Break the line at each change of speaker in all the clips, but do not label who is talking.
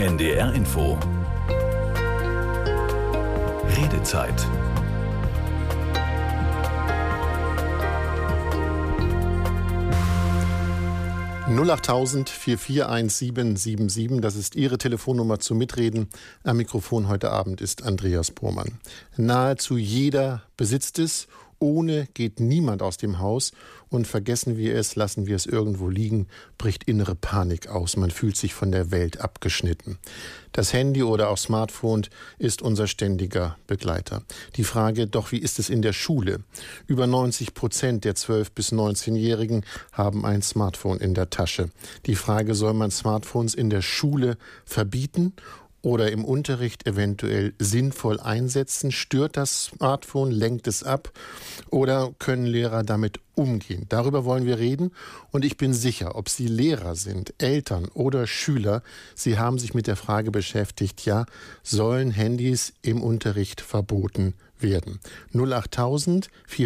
NDR Info. Redezeit.
#08000 441777, das ist Ihre Telefonnummer zum Mitreden. Am Mikrofon heute Abend ist Andreas Bormann. Nahezu jeder besitzt es. Ohne geht niemand aus dem Haus, und vergessen wir es, lassen wir es irgendwo liegen, bricht innere Panik aus. Man fühlt sich von der Welt abgeschnitten. Das Handy oder auch Smartphone ist unser ständiger Begleiter. Die Frage, doch wie ist es in der Schule? Über 90% der 12- bis 19-Jährigen haben ein Smartphone in der Tasche. Die Frage, soll man Smartphones in der Schule verbieten oder im Unterricht eventuell sinnvoll einsetzen? Stört das Smartphone, lenkt es ab, oder können Lehrer damit umgehen? Darüber wollen wir reden, und ich bin sicher, ob Sie Lehrer sind, Eltern oder Schüler, Sie haben sich mit der Frage beschäftigt, ja, sollen Handys im Unterricht verboten werden? 08000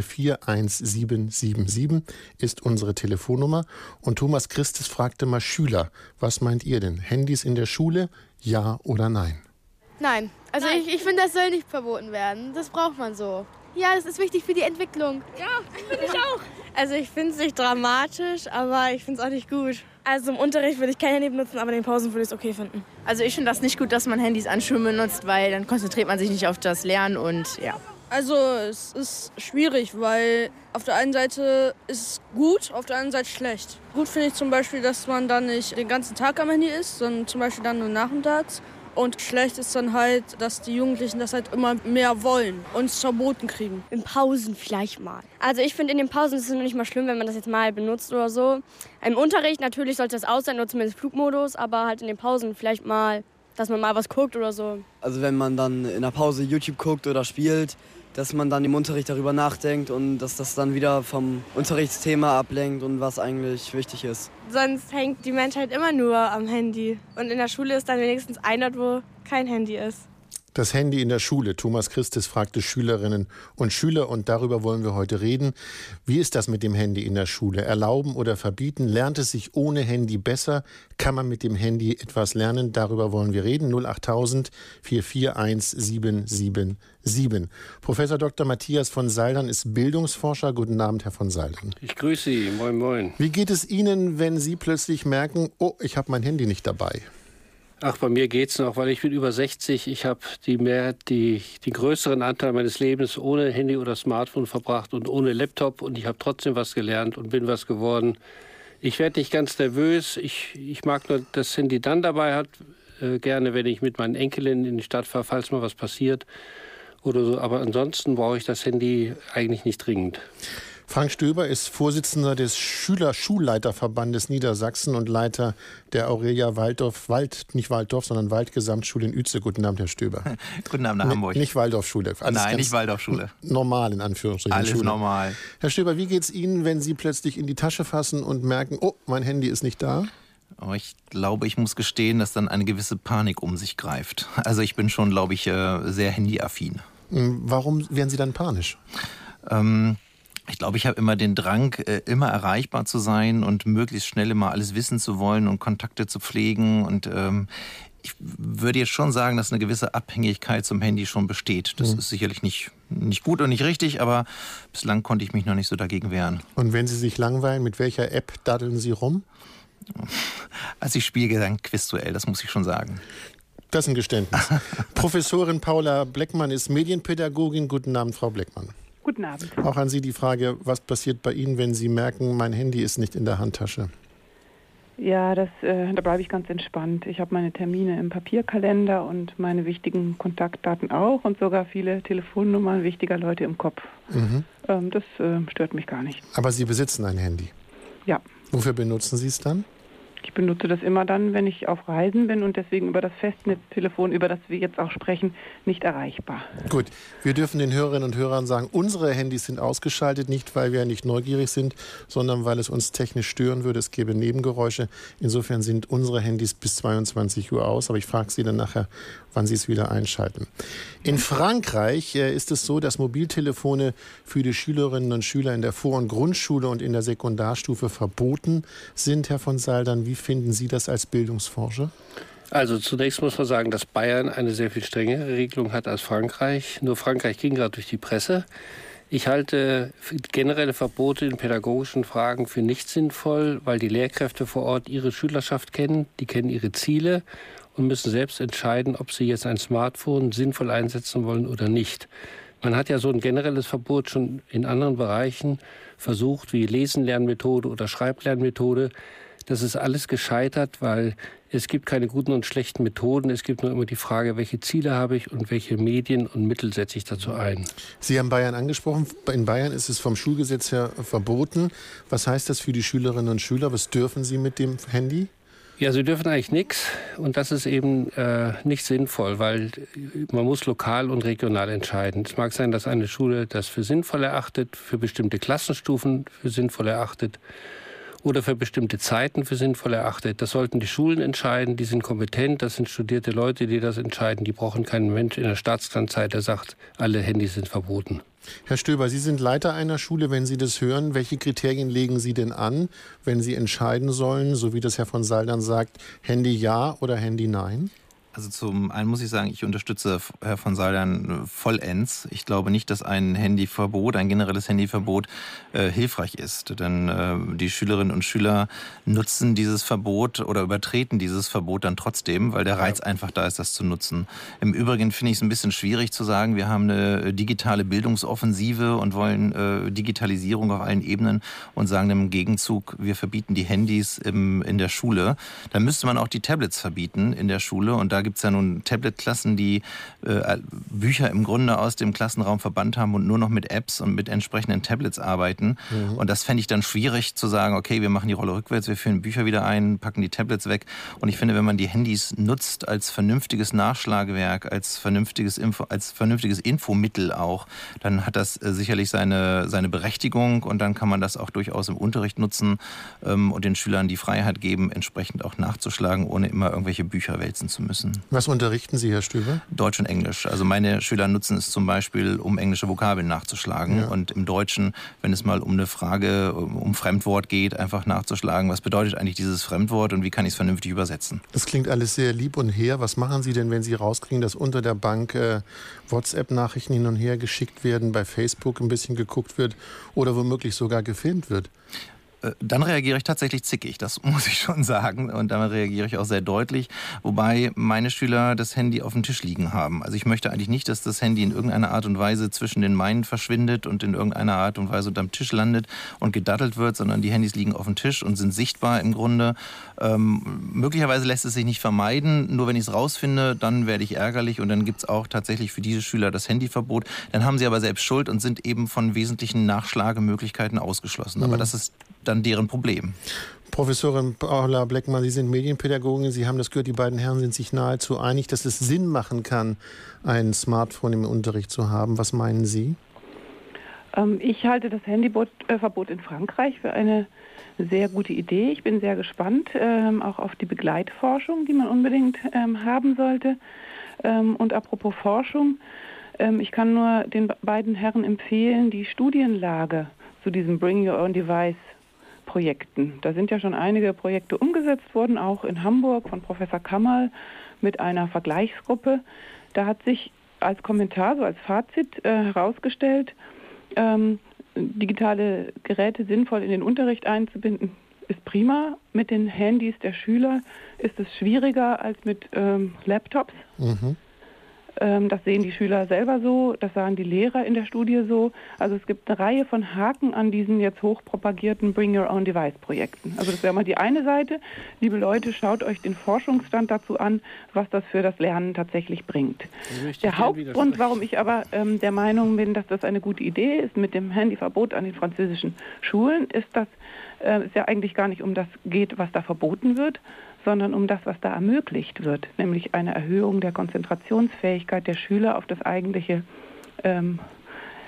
441777 ist unsere Telefonnummer, und Thomas Christes fragte mal Schüler, was meint ihr denn? Handys in der Schule? Ja oder nein?
Nein. Also ich finde, das soll nicht verboten werden. Das braucht man so. Ja, das ist wichtig für die Entwicklung.
Ja, finde ich auch.
Also ich finde es nicht dramatisch, aber ich finde es auch nicht gut. Also im Unterricht würde ich kein Handy benutzen, aber in den Pausen würde ich es okay finden.
Also ich finde das nicht gut, dass man Handys an Schulen benutzt, weil dann konzentriert man sich nicht auf das Lernen und ja.
Also es ist schwierig, weil auf der einen Seite ist es gut, auf der anderen Seite schlecht. Gut finde ich zum Beispiel, dass man dann nicht den ganzen Tag am Handy ist, sondern zum Beispiel dann nur nachmittags. Und schlecht ist dann halt, dass die Jugendlichen das halt immer mehr wollen und es verboten kriegen.
In Pausen vielleicht mal. Also ich finde, in den Pausen ist es noch nicht mal schlimm, wenn man das jetzt mal benutzt oder so. Im Unterricht natürlich sollte das aus sein, oder zumindest Flugmodus, aber halt in den Pausen vielleicht mal, dass man mal was guckt oder so.
Also wenn man dann in der Pause YouTube guckt oder spielt, dass man dann im Unterricht darüber nachdenkt und dass das dann wieder vom Unterrichtsthema ablenkt und was eigentlich wichtig ist.
Sonst hängt die Menschheit immer nur am Handy. Und in der Schule ist dann wenigstens ein Ort, wo kein Handy ist.
Das Handy in der Schule. Thomas Christes fragte Schülerinnen und Schüler, und darüber wollen wir heute reden. Wie ist das mit dem Handy in der Schule? Erlauben oder verbieten? Lernt es sich ohne Handy besser? Kann man mit dem Handy etwas lernen? Darüber wollen wir reden. 08000 441777. Professor Dr. Matthias von Saldern ist Bildungsforscher. Guten Abend, Herr von Saldern.
Ich grüße Sie. Moin, moin.
Wie geht es Ihnen, wenn Sie plötzlich merken, oh, ich habe mein Handy nicht dabei?
Ach, bei mir geht's noch, weil ich bin über 60. Ich habe die größeren Anteil meines Lebens ohne Handy oder Smartphone verbracht und ohne Laptop, und ich habe trotzdem was gelernt und bin was geworden. Ich werde nicht ganz nervös. Ich mag nur das Handy dann dabei, gerne, wenn ich mit meinen Enkelinnen in die Stadt fahre, falls mal was passiert oder so. Aber ansonsten brauche ich das Handy eigentlich nicht dringend.
Frank Stöber ist Vorsitzender des Schulleiterverbandes Niedersachsen und Leiter der Aurelia Waldgesamtschule in Uetze. Guten Abend, Herr Stöber.
Guten Abend nach Hamburg.
Nicht Waldorfschule.
Nein, nicht Waldorfschule.
Normal, in Anführungsstrichen.
Alles
Schule.
Normal.
Herr Stöber, wie geht es Ihnen, wenn Sie plötzlich in die Tasche fassen und merken, oh, mein Handy ist nicht da?
Ich glaube, ich muss gestehen, dass dann eine gewisse Panik um sich greift. Also ich bin schon, glaube ich, sehr handyaffin.
Warum werden Sie dann panisch?
Ich glaube, ich habe immer den Drang, immer erreichbar zu sein und möglichst schnell immer alles wissen zu wollen und Kontakte zu pflegen. Und ich würde jetzt schon sagen, dass eine gewisse Abhängigkeit zum Handy schon besteht. Das ist sicherlich nicht gut und nicht richtig, aber bislang konnte ich mich noch nicht so dagegen wehren.
Und wenn Sie sich langweilen, mit welcher App daddeln Sie rum?
Also ich spiele dann Quizduell, das muss ich schon sagen.
Das ist ein Geständnis. Professorin Paula Bleckmann ist Medienpädagogin. Guten Abend, Frau Bleckmann.
Guten Abend.
Auch an Sie die Frage, was passiert bei Ihnen, wenn Sie merken, mein Handy ist nicht in der Handtasche?
Ja, da bleibe ich ganz entspannt. Ich habe meine Termine im Papierkalender und meine wichtigen Kontaktdaten auch und sogar viele Telefonnummern wichtiger Leute im Kopf. Das stört mich gar nicht.
Aber Sie besitzen ein Handy?
Ja.
Wofür benutzen Sie es dann?
Ich benutze das immer dann, wenn ich auf Reisen bin und deswegen über das Festnetztelefon, über das wir jetzt auch sprechen, nicht erreichbar.
Gut, wir dürfen den Hörerinnen und Hörern sagen, unsere Handys sind ausgeschaltet, nicht weil wir nicht neugierig sind, sondern weil es uns technisch stören würde. Es gäbe Nebengeräusche. Insofern sind unsere Handys bis 22 Uhr aus, aber ich frage Sie dann nachher, wann Sie es wieder einschalten. In Frankreich ist es so, dass Mobiltelefone für die Schülerinnen und Schüler in der Vor- und Grundschule und in der Sekundarstufe verboten sind, Herr von Saldern. Wie finden Sie das als Bildungsforscher?
Also zunächst muss man sagen, dass Bayern eine sehr viel strengere Regelung hat als Frankreich. Nur Frankreich ging gerade durch die Presse. Ich halte generelle Verbote in pädagogischen Fragen für nicht sinnvoll, weil die Lehrkräfte vor Ort ihre Schülerschaft kennen, die kennen ihre Ziele und müssen selbst entscheiden, ob sie jetzt ein Smartphone sinnvoll einsetzen wollen oder nicht. Man hat ja so ein generelles Verbot schon in anderen Bereichen versucht, wie Lesenlernmethode oder Schreiblernmethode. Das ist alles gescheitert, weil es gibt keine guten und schlechten Methoden. Es gibt nur immer die Frage, welche Ziele habe ich und welche Medien und Mittel setze ich dazu ein.
Sie haben Bayern angesprochen. In Bayern ist es vom Schulgesetz her verboten. Was heißt das für die Schülerinnen und Schüler? Was dürfen sie mit dem Handy?
Ja, sie dürfen eigentlich nichts und das ist eben nicht sinnvoll, weil man muss lokal und regional entscheiden. Es mag sein, dass eine Schule das für sinnvoll erachtet, für bestimmte Klassenstufen für sinnvoll erachtet oder für bestimmte Zeiten für sinnvoll erachtet. Das sollten die Schulen entscheiden, die sind kompetent, das sind studierte Leute, die das entscheiden. Die brauchen keinen Mensch in der Staatskanzlei, der sagt, alle Handys sind verboten.
Herr Stöber, Sie sind Leiter einer Schule. Wenn Sie das hören, welche Kriterien legen Sie denn an, wenn Sie entscheiden sollen, so wie das Herr von Saldern sagt, Handy ja oder Handy nein?
Also zum einen muss ich sagen, ich unterstütze Herr von Saldern vollends. Ich glaube nicht, dass ein Handyverbot, ein generelles Handyverbot hilfreich ist. Denn die Schülerinnen und Schüler nutzen dieses Verbot oder übertreten dieses Verbot dann trotzdem, weil der Reiz einfach da ist, das zu nutzen. Im Übrigen finde ich es ein bisschen schwierig zu sagen, wir haben eine digitale Bildungsoffensive und wollen Digitalisierung auf allen Ebenen und sagen im Gegenzug, wir verbieten die Handys in der Schule. Dann müsste man auch die Tablets verbieten in der Schule und da gibt es ja nun Tablet-Klassen, die Bücher im Grunde aus dem Klassenraum verbannt haben und nur noch mit Apps und mit entsprechenden Tablets arbeiten. Mhm. Und das fände ich dann schwierig zu sagen, okay, wir machen die Rolle rückwärts, wir führen Bücher wieder ein, packen die Tablets weg. Und ich finde, wenn man die Handys nutzt als vernünftiges Nachschlagewerk, als vernünftiges Infomittel auch, dann hat das sicherlich seine Berechtigung und dann kann man das auch durchaus im Unterricht nutzen und den Schülern die Freiheit geben, entsprechend auch nachzuschlagen, ohne immer irgendwelche Bücher wälzen zu müssen.
Was unterrichten Sie, Herr Stöber?
Deutsch und Englisch. Also meine Schüler nutzen es zum Beispiel, um englische Vokabeln nachzuschlagen. Ja. Und im Deutschen, wenn es mal um eine Frage, um Fremdwort geht, einfach nachzuschlagen, was bedeutet eigentlich dieses Fremdwort und wie kann ich es vernünftig übersetzen?
Das klingt alles sehr lieb und hehr. Was machen Sie denn, wenn Sie rauskriegen, dass unter der Bank WhatsApp-Nachrichten hin und her geschickt werden, bei Facebook ein bisschen geguckt wird oder womöglich sogar gefilmt wird?
Dann reagiere ich tatsächlich zickig, das muss ich schon sagen. Und dann reagiere ich auch sehr deutlich, wobei meine Schüler das Handy auf dem Tisch liegen haben. Also ich möchte eigentlich nicht, dass das Handy in irgendeiner Art und Weise zwischen den meinen verschwindet und in irgendeiner Art und Weise unterm Tisch landet und gedattelt wird, sondern die Handys liegen auf dem Tisch und sind sichtbar im Grunde. Möglicherweise lässt es sich nicht vermeiden, nur wenn ich es rausfinde, dann werde ich ärgerlich und dann gibt es auch tatsächlich für diese Schüler das Handyverbot. Dann haben sie aber selbst Schuld und sind eben von wesentlichen Nachschlagemöglichkeiten ausgeschlossen. Aber das ist dann deren Problem.
Professorin Paula Bleckmann, Sie sind Medienpädagogin. Sie haben das gehört, die beiden Herren sind sich nahezu einig, dass es Sinn machen kann, ein Smartphone im Unterricht zu haben. Was meinen Sie?
Ich halte das Handyverbot in Frankreich für eine sehr gute Idee. Ich bin sehr gespannt, auch auf die Begleitforschung, die man unbedingt haben sollte. Und apropos Forschung, ich kann nur den beiden Herren empfehlen, die Studienlage zu diesem Bring Your Own Device Projekten. Da sind ja schon einige Projekte umgesetzt worden, auch in Hamburg von Professor Kammerl mit einer Vergleichsgruppe. Da hat sich als Kommentar, so als Fazit herausgestellt, digitale Geräte sinnvoll in den Unterricht einzubinden, ist prima. Mit den Handys der Schüler ist es schwieriger als mit Laptops. Mhm. Das sehen die Schüler selber so, das sagen die Lehrer in der Studie so. Also es gibt eine Reihe von Haken an diesen jetzt hochpropagierten Bring Your Own Device Projekten. Also das wäre mal die eine Seite. Liebe Leute, schaut euch den Forschungsstand dazu an, was das für das Lernen tatsächlich bringt. Der Hauptgrund, warum ich aber der Meinung bin, dass das eine gute Idee ist mit dem Handyverbot an den französischen Schulen, ist, dass es ja eigentlich gar nicht um das geht, was da verboten wird, sondern um das, was da ermöglicht wird, nämlich eine Erhöhung der Konzentrationsfähigkeit der Schüler auf das eigentliche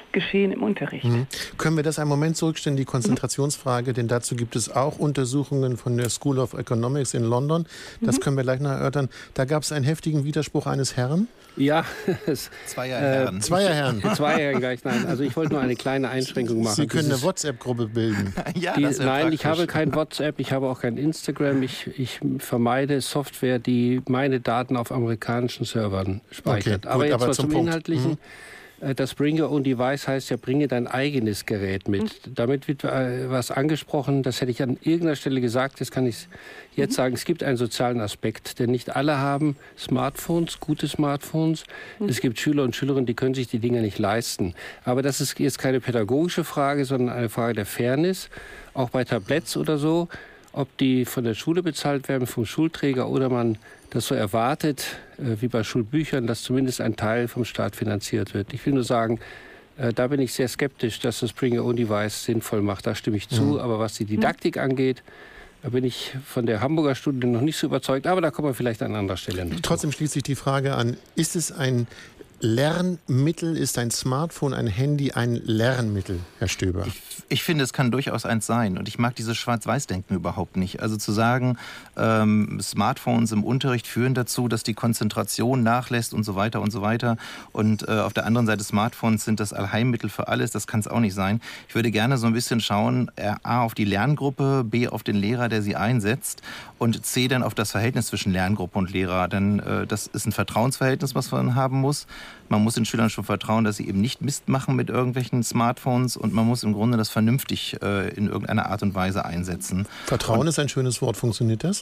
Geschehen im Unterricht.
Können wir das einen Moment zurückstellen, die Konzentrationsfrage, denn dazu gibt es auch Untersuchungen von der School of Economics in London. Das können wir gleich noch erörtern. Da gab es einen heftigen Widerspruch eines Herrn.
Ja,
Zweierherren.
Zweierherren gleich, nein. Also ich wollte nur eine kleine Einschränkung machen.
Sie können eine WhatsApp-Gruppe bilden.
Nein, ich habe kein WhatsApp, ich habe auch kein Instagram. Ich vermeide Software, die meine Daten auf amerikanischen Servern speichert.
Okay, gut,
aber jetzt zum Inhaltlichen. Das Bring Your Own Device heißt ja, bringe dein eigenes Gerät mit. Damit wird was angesprochen, das hätte ich an irgendeiner Stelle gesagt, das kann ich jetzt sagen. Es gibt einen sozialen Aspekt, denn nicht alle haben Smartphones, gute Smartphones. Es gibt Schüler und Schülerinnen, die können sich die Dinge nicht leisten. Aber das ist jetzt keine pädagogische Frage, sondern eine Frage der Fairness, auch bei Tabletts oder so. Ob die von der Schule bezahlt werden, vom Schulträger, oder man das so erwartet, wie bei Schulbüchern, dass zumindest ein Teil vom Staat finanziert wird. Ich will nur sagen, da bin ich sehr skeptisch, dass das Bring Your Own Device sinnvoll macht. Da stimme ich zu. Aber was die Didaktik angeht, da bin ich von der Hamburger Studie noch nicht so überzeugt. Aber da kommen wir vielleicht an anderer Stelle noch.
Trotzdem schließt sich die Frage an, ist es ein Lernmittel, ist ein Smartphone, ein Handy ein Lernmittel, Herr Stöber?
Ich finde, es kann durchaus eins sein. Und ich mag dieses Schwarz-Weiß-Denken überhaupt nicht. Also zu sagen, Smartphones im Unterricht führen dazu, dass die Konzentration nachlässt und so weiter und so weiter. Und auf der anderen Seite, Smartphones sind das Allheilmittel für alles. Das kann es auch nicht sein. Ich würde gerne so ein bisschen schauen, A, auf die Lerngruppe, B, auf den Lehrer, der sie einsetzt, und C, dann auf das Verhältnis zwischen Lerngruppe und Lehrer. Denn das ist ein Vertrauensverhältnis, was man haben muss. Man muss den Schülern schon vertrauen, dass sie eben nicht Mist machen mit irgendwelchen Smartphones, und man muss im Grunde das vernünftig in irgendeiner Art und Weise einsetzen.
Vertrauen ist ein schönes Wort. Funktioniert das?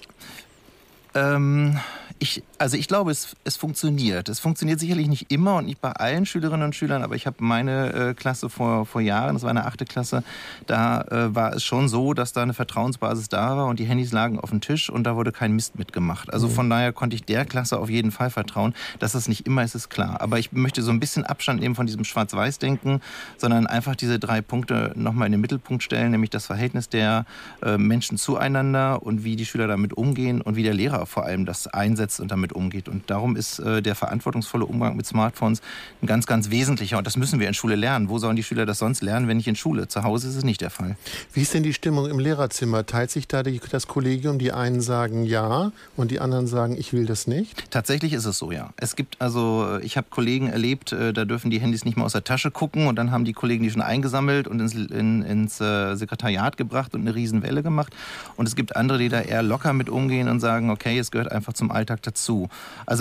Ich glaube, es funktioniert. Es funktioniert sicherlich nicht immer und nicht bei allen Schülerinnen und Schülern, aber ich habe meine Klasse vor Jahren, das war eine 8. Klasse, da war es schon so, dass da eine Vertrauensbasis da war und die Handys lagen auf dem Tisch und da wurde kein Mist mitgemacht. Also von daher konnte ich der Klasse auf jeden Fall vertrauen. Dass das nicht immer ist klar. Aber ich möchte so ein bisschen Abstand nehmen von diesem Schwarz-Weiß-Denken, sondern einfach diese 3 Punkte nochmal in den Mittelpunkt stellen, nämlich das Verhältnis der Menschen zueinander und wie die Schüler damit umgehen und wie der Lehrer vor allem das einsetzt und damit umgeht. Und darum ist der verantwortungsvolle Umgang mit Smartphones ein ganz, ganz wesentlicher. Und das müssen wir in Schule lernen. Wo sollen die Schüler das sonst lernen, wenn nicht in Schule? Zu Hause ist es nicht der Fall. Wie ist denn die Stimmung im Lehrerzimmer? Teilt sich da das Kollegium? Die einen sagen ja und die anderen sagen, ich will das nicht?
Tatsächlich ist es so, ja. Es gibt ich habe Kollegen erlebt, da dürfen die Handys nicht mehr aus der Tasche gucken, und dann haben die Kollegen die schon eingesammelt und ins Sekretariat gebracht und eine Riesenwelle gemacht. Und es gibt andere, die da eher locker mit umgehen und sagen, okay, es gehört einfach zum Alltag dazu. Also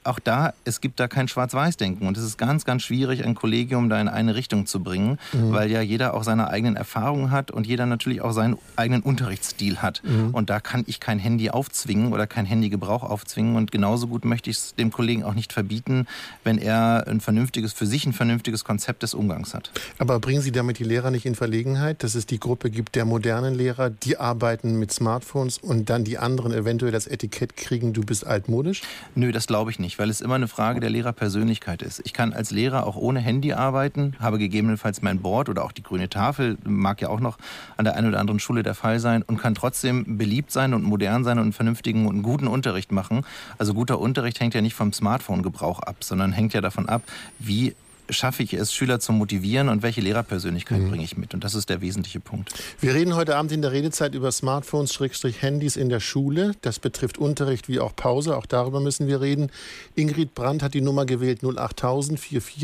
es gibt da kein Schwarz-Weiß-Denken, und es ist ganz, ganz schwierig, ein Kollegium da in eine Richtung zu bringen, weil ja jeder auch seine eigenen Erfahrungen hat und jeder natürlich auch seinen eigenen Unterrichtsstil hat. Und da kann ich kein Handy aufzwingen oder kein Handygebrauch aufzwingen, und genauso gut möchte ich es dem Kollegen auch nicht verbieten, wenn er für sich ein vernünftiges Konzept des Umgangs hat.
Aber bringen Sie damit die Lehrer nicht in Verlegenheit, dass es die Gruppe gibt der modernen Lehrer, die arbeiten mit Smartphones, und dann die anderen eventuell das Etikett kriegen, du bist altmodisch?
Nö, das glaube ich nicht, weil es immer eine Frage der Lehrerpersönlichkeit ist. Ich kann als Lehrer auch ohne Handy arbeiten, habe gegebenenfalls mein Board oder auch die grüne Tafel, mag ja auch noch an der einen oder anderen Schule der Fall sein, und kann trotzdem beliebt sein und modern sein und einen vernünftigen und einen guten Unterricht machen. Also guter Unterricht hängt ja nicht vom Smartphone-Gebrauch ab, sondern hängt ja davon ab, wie schaffe ich es, Schüler zu motivieren und welche Lehrerpersönlichkeit bringe ich mit. Und das ist der wesentliche Punkt.
Wir reden heute Abend in der Redezeit über Smartphones, Handys in der Schule. Das betrifft Unterricht wie auch Pause. Auch darüber müssen wir reden. Ingrid Brandt hat die Nummer gewählt 08000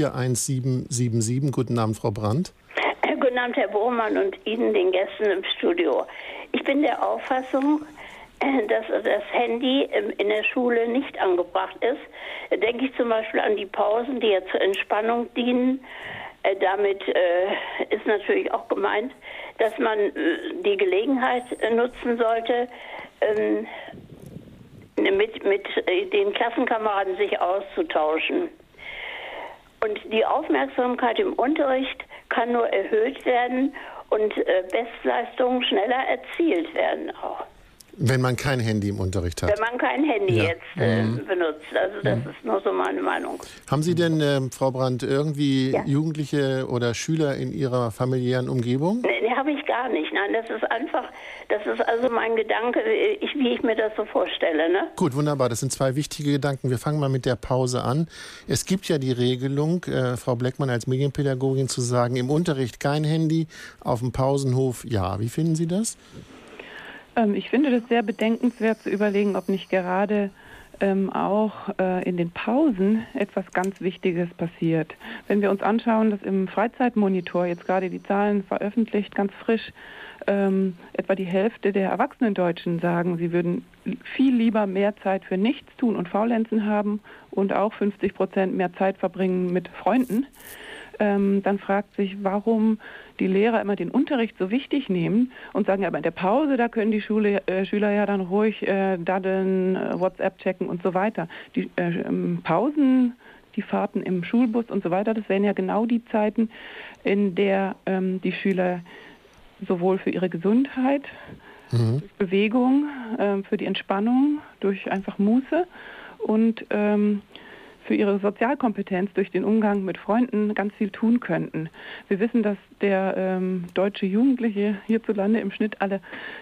441777. Guten Abend, Frau Brandt.
Guten Abend, Herr Bohrmann, und Ihnen, den Gästen im Studio. Ich bin der Auffassung, dass das Handy in der Schule nicht angebracht ist. Da denke ich zum Beispiel an die Pausen, die ja zur Entspannung dienen. Damit ist natürlich auch gemeint, dass man die Gelegenheit nutzen sollte, mit den Klassenkameraden sich auszutauschen. Und die Aufmerksamkeit im Unterricht kann nur erhöht werden und Bestleistungen schneller erzielt werden auch.
Wenn man kein Handy im Unterricht hat.
Wenn man kein Handy jetzt benutzt. Also das ist nur so meine Meinung.
Haben Sie denn, Frau Brandt, irgendwie Jugendliche oder Schüler in Ihrer familiären Umgebung?
Nee, habe ich gar nicht. Nein, das ist also mein Gedanke, wie ich mir das so vorstelle. Ne?
Gut, wunderbar. Das sind zwei wichtige Gedanken. Wir fangen mal mit der Pause an. Es gibt ja die Regelung, Frau Bleckmann als Medienpädagogin zu sagen, im Unterricht kein Handy, auf dem Pausenhof ja. Wie finden Sie das?
Ich finde das sehr bedenkenswert zu überlegen, ob nicht gerade auch in den Pausen etwas ganz Wichtiges passiert. Wenn wir uns anschauen, dass im Freizeitmonitor jetzt gerade die Zahlen veröffentlicht, ganz frisch, etwa die Hälfte der erwachsenen Deutschen sagen, sie würden viel lieber mehr Zeit für nichts tun und Faulenzen haben und auch 50% mehr Zeit verbringen mit Freunden, dann fragt sich, warum die Lehrer immer den Unterricht so wichtig nehmen und sagen, ja, aber in der Pause, da können die Schüler ja dann ruhig daddeln, WhatsApp checken und so weiter. Die Pausen, die Fahrten im Schulbus und so weiter, das wären ja genau die Zeiten, in der die Schüler sowohl für ihre Gesundheit, durch Bewegung, für die Entspannung, durch einfach Muße und für ihre Sozialkompetenz durch den Umgang mit Freunden ganz viel tun könnten. Wir wissen, dass der deutsche Jugendliche hierzulande im Schnitt alle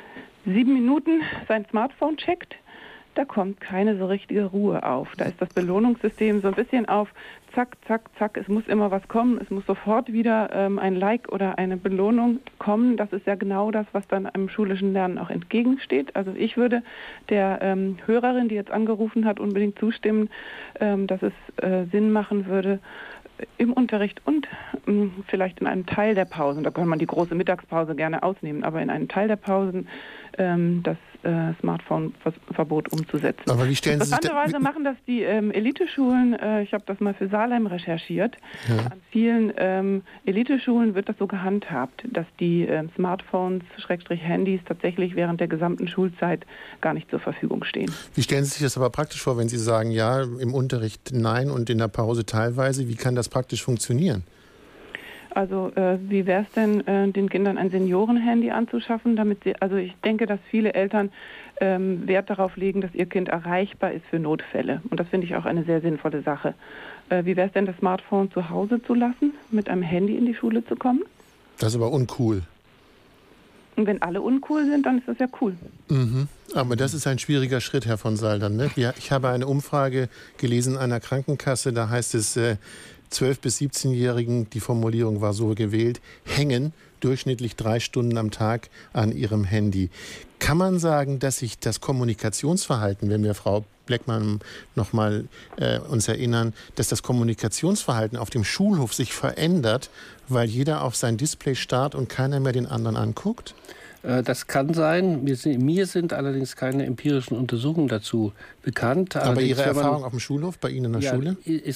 7 Minuten sein Smartphone checkt. Da kommt keine so richtige Ruhe auf. Da ist das Belohnungssystem so ein bisschen auf zack, zack, zack. Es muss immer was kommen. Es muss sofort wieder ein Like oder eine Belohnung kommen. Das ist ja genau das, was dann einem schulischen Lernen auch entgegensteht. Also ich würde der Hörerin, die jetzt angerufen hat, unbedingt zustimmen, dass es Sinn machen würde, im Unterricht und vielleicht in einem Teil der Pausen, da kann man die große Mittagspause gerne ausnehmen, aber in einem Teil der Pausen das Smartphone-Verbot umzusetzen.
Aber wie stellen Sie sich
Interessanterweise machen das die Eliteschulen, ich habe das mal für Salem recherchiert, an vielen Eliteschulen wird das so gehandhabt, dass die Smartphones, Handys tatsächlich während der gesamten Schulzeit gar nicht zur Verfügung stehen.
Wie stellen Sie sich das aber praktisch vor, wenn Sie sagen, ja, im Unterricht nein und in der Pause teilweise? Wie kann das praktisch funktionieren?
Also wie wäre es denn, den Kindern ein Seniorenhandy anzuschaffen, damit sie, also ich denke, dass viele Eltern Wert darauf legen, dass ihr Kind erreichbar ist für Notfälle. Und das finde ich auch eine sehr sinnvolle Sache. Wie wäre es denn, das Smartphone zu Hause zu lassen, mit einem Handy in die Schule zu kommen?
Das ist aber uncool.
Und wenn alle uncool sind, dann ist das ja cool.
Mhm. Aber das ist ein schwieriger Schritt, Herr von Saldern. Ne? Ich habe eine Umfrage gelesen einer Krankenkasse, da heißt es, 12- bis 17-Jährigen, die Formulierung war so gewählt, hängen durchschnittlich 3 Stunden am Tag an ihrem Handy. Kann man sagen, dass sich das Kommunikationsverhalten, wenn wir Frau Bleckmann noch mal uns erinnern, dass das Kommunikationsverhalten auf dem Schulhof sich verändert, weil jeder auf sein Display starrt und keiner mehr den anderen anguckt?
Das kann sein. Mir sind allerdings keine empirischen Untersuchungen dazu bekannt.
Aber Ihre Erfahrung auf dem Schulhof, bei Ihnen in der Schule?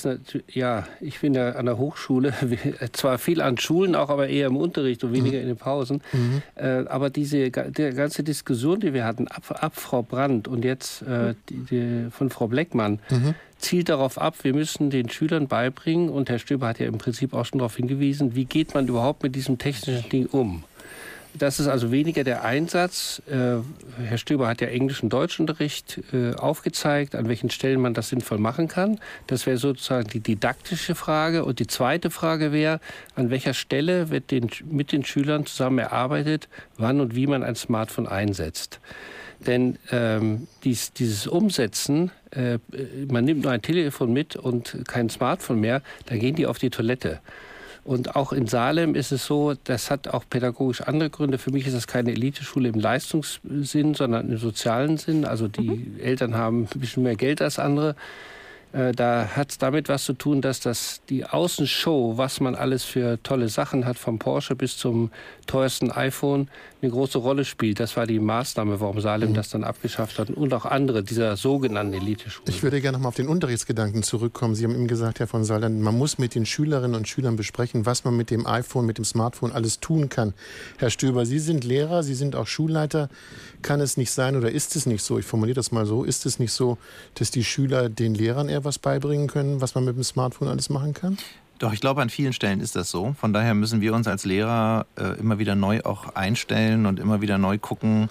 Ich bin ja an der Hochschule, zwar viel an Schulen, auch aber eher im Unterricht und weniger in den Pausen. Aber die ganze Diskussion, die wir hatten, ab Frau Brandt und jetzt die von Frau Bleckmann, zielt darauf ab, wir müssen den Schülern beibringen, und Herr Stöber hat ja im Prinzip auch schon darauf hingewiesen, wie geht man überhaupt mit diesem technischen Ding um? Das ist also weniger der Einsatz. Herr Stöber hat ja Englisch- und Deutschunterricht aufgezeigt, an welchen Stellen man das sinnvoll machen kann. Das wäre sozusagen die didaktische Frage. Und die zweite Frage wäre, an welcher Stelle wird mit den Schülern zusammen erarbeitet, wann und wie man ein Smartphone einsetzt. Denn dieses Umsetzen, man nimmt nur ein Telefon mit und kein Smartphone mehr, da gehen die auf die Toilette. Und auch in Salem ist es so, das hat auch pädagogisch andere Gründe. Für mich ist das keine Eliteschule im Leistungssinn, sondern im sozialen Sinn. Also die Eltern haben ein bisschen mehr Geld als andere. Da hat es damit was zu tun, dass die Außenshow, was man alles für tolle Sachen hat, vom Porsche bis zum teuersten iPhone, eine große Rolle spielt. Das war die Maßnahme, warum Salem das dann abgeschafft hat, und auch andere dieser sogenannten Eliteschulen.
Ich würde gerne noch mal auf den Unterrichtsgedanken zurückkommen. Sie haben eben gesagt, Herr von Saldern, man muss mit den Schülerinnen und Schülern besprechen, was man mit dem iPhone, mit dem Smartphone alles tun kann. Herr Stöber, Sie sind Lehrer, Sie sind auch Schulleiter. Kann es nicht sein oder ist es nicht so, ich formuliere das mal so, ist es nicht so, dass die Schüler den Lehrern eher was beibringen können, was man mit dem Smartphone alles machen kann?
Doch, ich glaube, an vielen Stellen ist das so. Von daher müssen wir uns als Lehrer immer wieder neu auch einstellen und immer wieder neu gucken,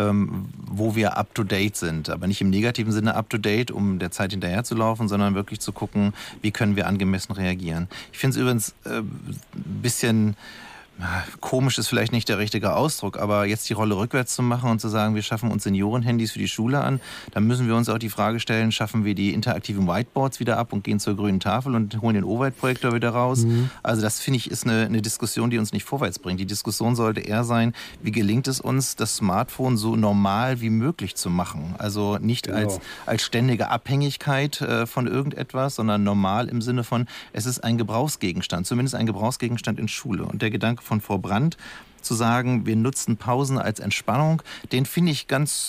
wo wir up-to-date sind. Aber nicht im negativen Sinne up-to-date, um der Zeit hinterherzulaufen, sondern wirklich zu gucken, wie können wir angemessen reagieren. Ich finde es übrigens ein bisschen... Komisch ist vielleicht nicht der richtige Ausdruck, aber jetzt die Rolle rückwärts zu machen und zu sagen, wir schaffen uns Seniorenhandys für die Schule an, dann müssen wir uns auch die Frage stellen, schaffen wir die interaktiven Whiteboards wieder ab und gehen zur grünen Tafel und holen den O-White-Projektor wieder raus. Also das, finde ich, ist eine Diskussion, die uns nicht vorwärts bringt. Die Diskussion sollte eher sein, wie gelingt es uns, das Smartphone so normal wie möglich zu machen. Also nicht als ständige Abhängigkeit von irgendetwas, sondern normal im Sinne von, es ist ein Gebrauchsgegenstand, zumindest ein Gebrauchsgegenstand in Schule. Und der Gedanke von Frau Brandt, zu sagen, wir nutzen Pausen als Entspannung, den finde ich ganz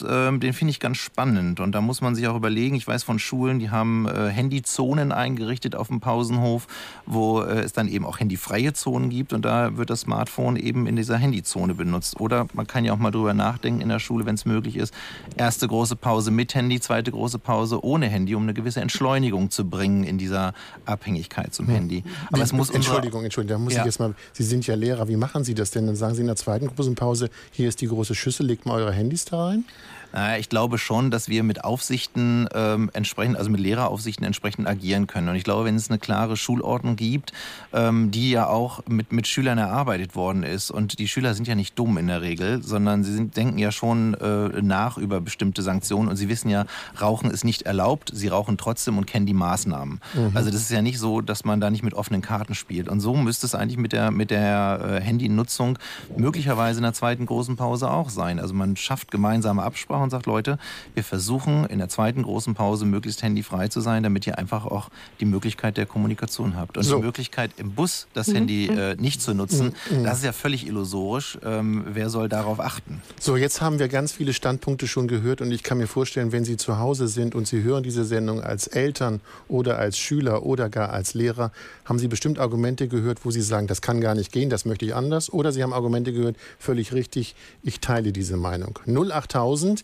spannend. Und da muss man sich auch überlegen, ich weiß von Schulen, die haben Handyzonen eingerichtet auf dem Pausenhof, wo es dann eben auch handyfreie Zonen gibt und da wird das Smartphone eben in dieser Handyzone benutzt. Oder man kann ja auch mal drüber nachdenken in der Schule, wenn es möglich ist, erste große Pause mit Handy, zweite große Pause ohne Handy, um eine gewisse Entschleunigung zu bringen in dieser Abhängigkeit zum Handy. Aber es muss
Entschuldigung, da muss ich jetzt mal, Sie sind ja Lehrer, wie machen Sie das denn? Dann sagen Sie in der zweiten großen Pause, hier ist die große Schüssel, legt mal eure Handys da rein?
Ich glaube schon, dass wir mit Aufsichten entsprechend, also mit Lehreraufsichten entsprechend agieren können. Und ich glaube, wenn es eine klare Schulordnung gibt, die ja auch mit Schülern erarbeitet worden ist. Und die Schüler sind ja nicht dumm in der Regel, sondern sie denken ja schon nach über bestimmte Sanktionen. Und sie wissen ja, Rauchen ist nicht erlaubt, sie rauchen trotzdem und kennen die Maßnahmen. Also das ist ja nicht so, dass man da nicht mit offenen Karten spielt. Und so müsste es eigentlich mit der Handynutzung möglicherweise in der zweiten großen Pause auch sein. Also man schafft gemeinsame Absprachen und sagt, Leute, wir versuchen in der zweiten großen Pause möglichst handyfrei zu sein, damit ihr einfach auch die Möglichkeit der Kommunikation habt. Und die Möglichkeit im Bus das Handy nicht zu nutzen, das ist ja völlig illusorisch. Wer soll darauf achten?
So, jetzt haben wir ganz viele Standpunkte schon gehört und ich kann mir vorstellen, wenn Sie zu Hause sind und Sie hören diese Sendung als Eltern oder als Schüler oder gar als Lehrer, haben Sie bestimmt Argumente gehört, wo Sie sagen, das kann gar nicht gehen, das möchte ich anders. Oder Sie haben Argumente gehört, völlig richtig, ich teile diese Meinung. 08000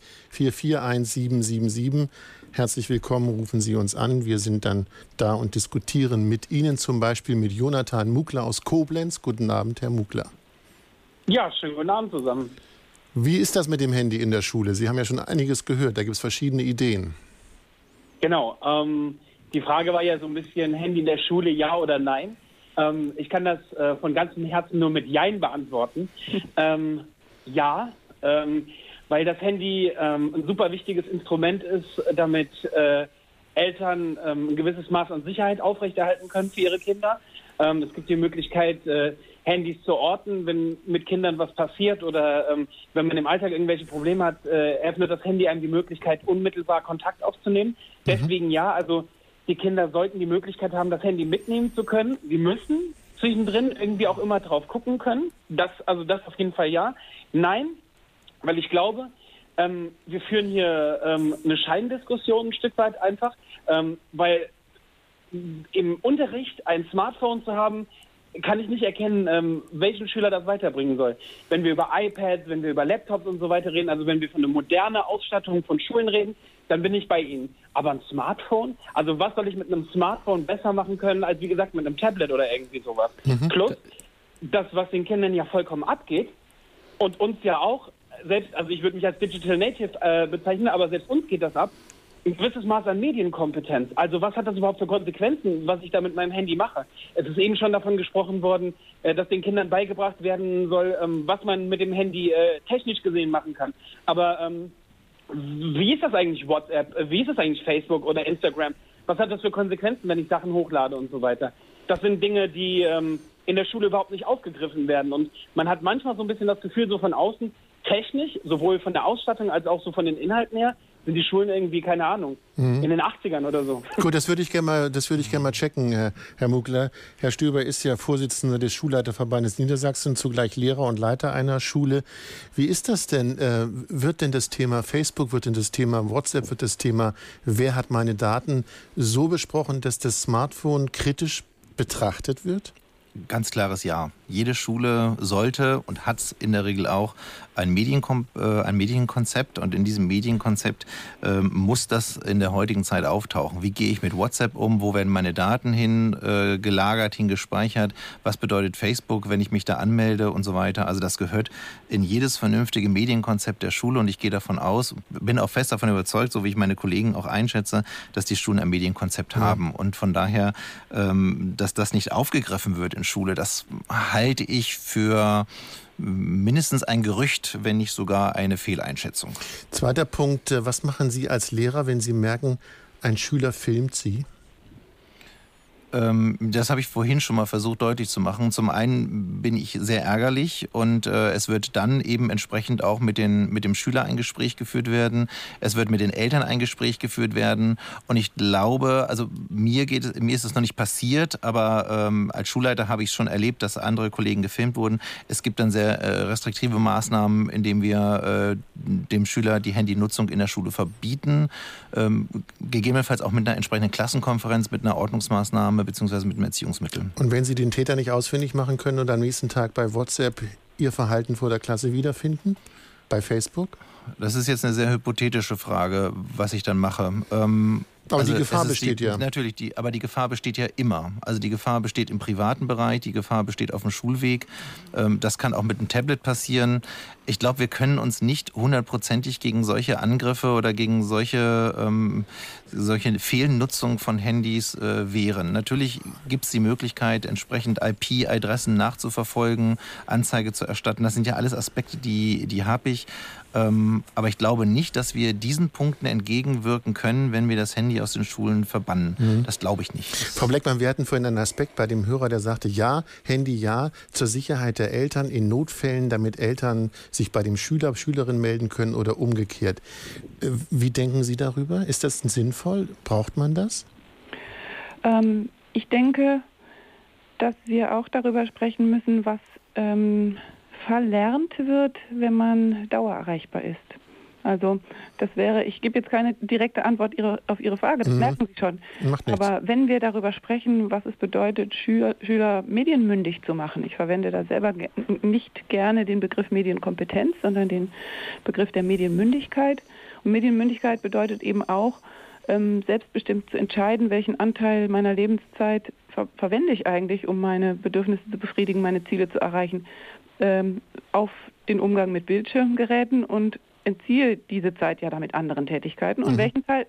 441-777. Herzlich willkommen, rufen Sie uns an. Wir sind dann da und diskutieren mit Ihnen, zum Beispiel mit Jonathan Mugler aus Koblenz. Guten Abend, Herr Mugler.
Ja, schönen guten Abend zusammen.
Wie ist das mit dem Handy in der Schule? Sie haben ja schon einiges gehört, da gibt es verschiedene Ideen.
Genau, die Frage war ja so ein bisschen, Handy in der Schule, ja oder nein? Ich kann das von ganzem Herzen nur mit Jein beantworten. Ja, weil das Handy ein super wichtiges Instrument ist, damit Eltern ein gewisses Maß an Sicherheit aufrechterhalten können für ihre Kinder. Es gibt die Möglichkeit, Handys zu orten, wenn mit Kindern was passiert oder wenn man im Alltag irgendwelche Probleme hat, eröffnet das Handy einem die Möglichkeit, unmittelbar Kontakt aufzunehmen. Deswegen ja, also die Kinder sollten die Möglichkeit haben, das Handy mitnehmen zu können. Sie müssen zwischendrin irgendwie auch immer drauf gucken können. Das auf jeden Fall ja. Nein, weil ich glaube, wir führen hier eine Scheindiskussion ein Stück weit einfach, weil im Unterricht ein Smartphone zu haben, kann ich nicht erkennen, welchen Schüler das weiterbringen soll. Wenn wir über iPads, wenn wir über Laptops und so weiter reden, also wenn wir von einer modernen Ausstattung von Schulen reden, dann bin ich bei Ihnen. Aber ein Smartphone? Also was soll ich mit einem Smartphone besser machen können, als wie gesagt mit einem Tablet oder irgendwie sowas? Plus, das, was den Kindern ja vollkommen abgeht und uns ja auch, selbst, also ich würde mich als Digital Native bezeichnen, aber selbst uns geht das ab, ein gewisses Maß an Medienkompetenz. Also was hat das überhaupt für Konsequenzen, was ich da mit meinem Handy mache? Es ist eben schon davon gesprochen worden, dass den Kindern beigebracht werden soll, was man mit dem Handy technisch gesehen machen kann. Aber wie ist das eigentlich WhatsApp? Wie ist das eigentlich Facebook oder Instagram? Was hat das für Konsequenzen, wenn ich Sachen hochlade und so weiter? Das sind Dinge, die in der Schule überhaupt nicht aufgegriffen werden. Und man hat manchmal so ein bisschen das Gefühl, so von außen, technisch, sowohl von der Ausstattung als auch so von den Inhalten her, sind die Schulen irgendwie, keine Ahnung, in den 80ern oder so.
Gut, das würde ich gerne mal checken, Herr Mugler. Herr Stöber ist ja Vorsitzender des Schulleiterverbandes Niedersachsen, zugleich Lehrer und Leiter einer Schule. Wie ist das denn? Wird denn das Thema Facebook, wird denn das Thema WhatsApp, wird das Thema Wer hat meine Daten so besprochen, dass das Smartphone kritisch betrachtet wird?
Ganz klares Ja. Jede Schule sollte und hat es in der Regel auch ein Medienkonzept, und in diesem Medienkonzept muss das in der heutigen Zeit auftauchen. Wie gehe ich mit WhatsApp um? Wo werden meine Daten gelagert, gespeichert? Was bedeutet Facebook, wenn ich mich da anmelde und so weiter? Also das gehört in jedes vernünftige Medienkonzept der Schule, und ich gehe davon aus, bin auch fest davon überzeugt, so wie ich meine Kollegen auch einschätze, dass die Schulen ein Medienkonzept haben, und von daher, dass das nicht aufgegriffen wird in Schule, das halte ich für mindestens ein Gerücht, wenn nicht sogar eine Fehleinschätzung.
Zweiter Punkt, was machen Sie als Lehrer, wenn Sie merken, ein Schüler filmt Sie?
Das habe ich vorhin schon mal versucht deutlich zu machen. Zum einen bin ich sehr ärgerlich, und es wird dann eben entsprechend auch mit dem Schüler ein Gespräch geführt werden. Es wird mit den Eltern ein Gespräch geführt werden. Und ich glaube, also mir ist es noch nicht passiert, aber als Schulleiter habe ich schon erlebt, dass andere Kollegen gefilmt wurden. Es gibt dann sehr restriktive Maßnahmen, indem wir dem Schüler die Handynutzung in der Schule verbieten. Gegebenenfalls auch mit einer entsprechenden Klassenkonferenz, mit einer Ordnungsmaßnahme beziehungsweise mit einem Erziehungsmittel.
Und wenn Sie den Täter nicht ausfindig machen können und am nächsten Tag bei WhatsApp Ihr Verhalten vor der Klasse wiederfinden? Bei Facebook?
Das ist jetzt eine sehr hypothetische Frage, was ich dann mache.
Aber die Gefahr besteht ja.
Natürlich, aber die Gefahr besteht ja immer. Also die Gefahr besteht im privaten Bereich, die Gefahr besteht auf dem Schulweg. Das kann auch mit einem Tablet passieren. Ich glaube, wir können uns nicht 100%ig gegen solche Angriffe oder gegen solche Fehlnutzung von Handys wehren. Natürlich gibt es die Möglichkeit, entsprechend IP-Adressen nachzuverfolgen, Anzeige zu erstatten. Das sind ja alles Aspekte, die habe ich. Aber ich glaube nicht, dass wir diesen Punkten entgegenwirken können, wenn wir das Handy aus den Schulen verbannen. Das glaube ich nicht.
Frau Bleckmann, wir hatten vorhin einen Aspekt bei dem Hörer, der sagte, ja, Handy ja, zur Sicherheit der Eltern in Notfällen, damit Eltern sich bei dem Schüler, Schülerin melden können oder umgekehrt. Wie denken Sie darüber? Ist das sinnvoll? Braucht man das?
Ich denke, dass wir auch darüber sprechen müssen, was verlernt wird, wenn man dauererreichbar ist. Also das wäre, ich gebe jetzt keine direkte Antwort auf Ihre Frage, das merken Sie schon.
Macht nichts.
Aber wenn wir darüber sprechen, was es bedeutet, Schüler medienmündig zu machen, ich verwende da selber nicht gerne den Begriff Medienkompetenz, sondern den Begriff der Medienmündigkeit. Und Medienmündigkeit bedeutet eben auch, selbstbestimmt zu entscheiden, welchen Anteil meiner Lebenszeit verwende ich eigentlich, um meine Bedürfnisse zu befriedigen, meine Ziele zu erreichen, auf den Umgang mit Bildschirmgeräten, und entziehe diese Zeit ja damit anderen Tätigkeiten. Und welchen Teil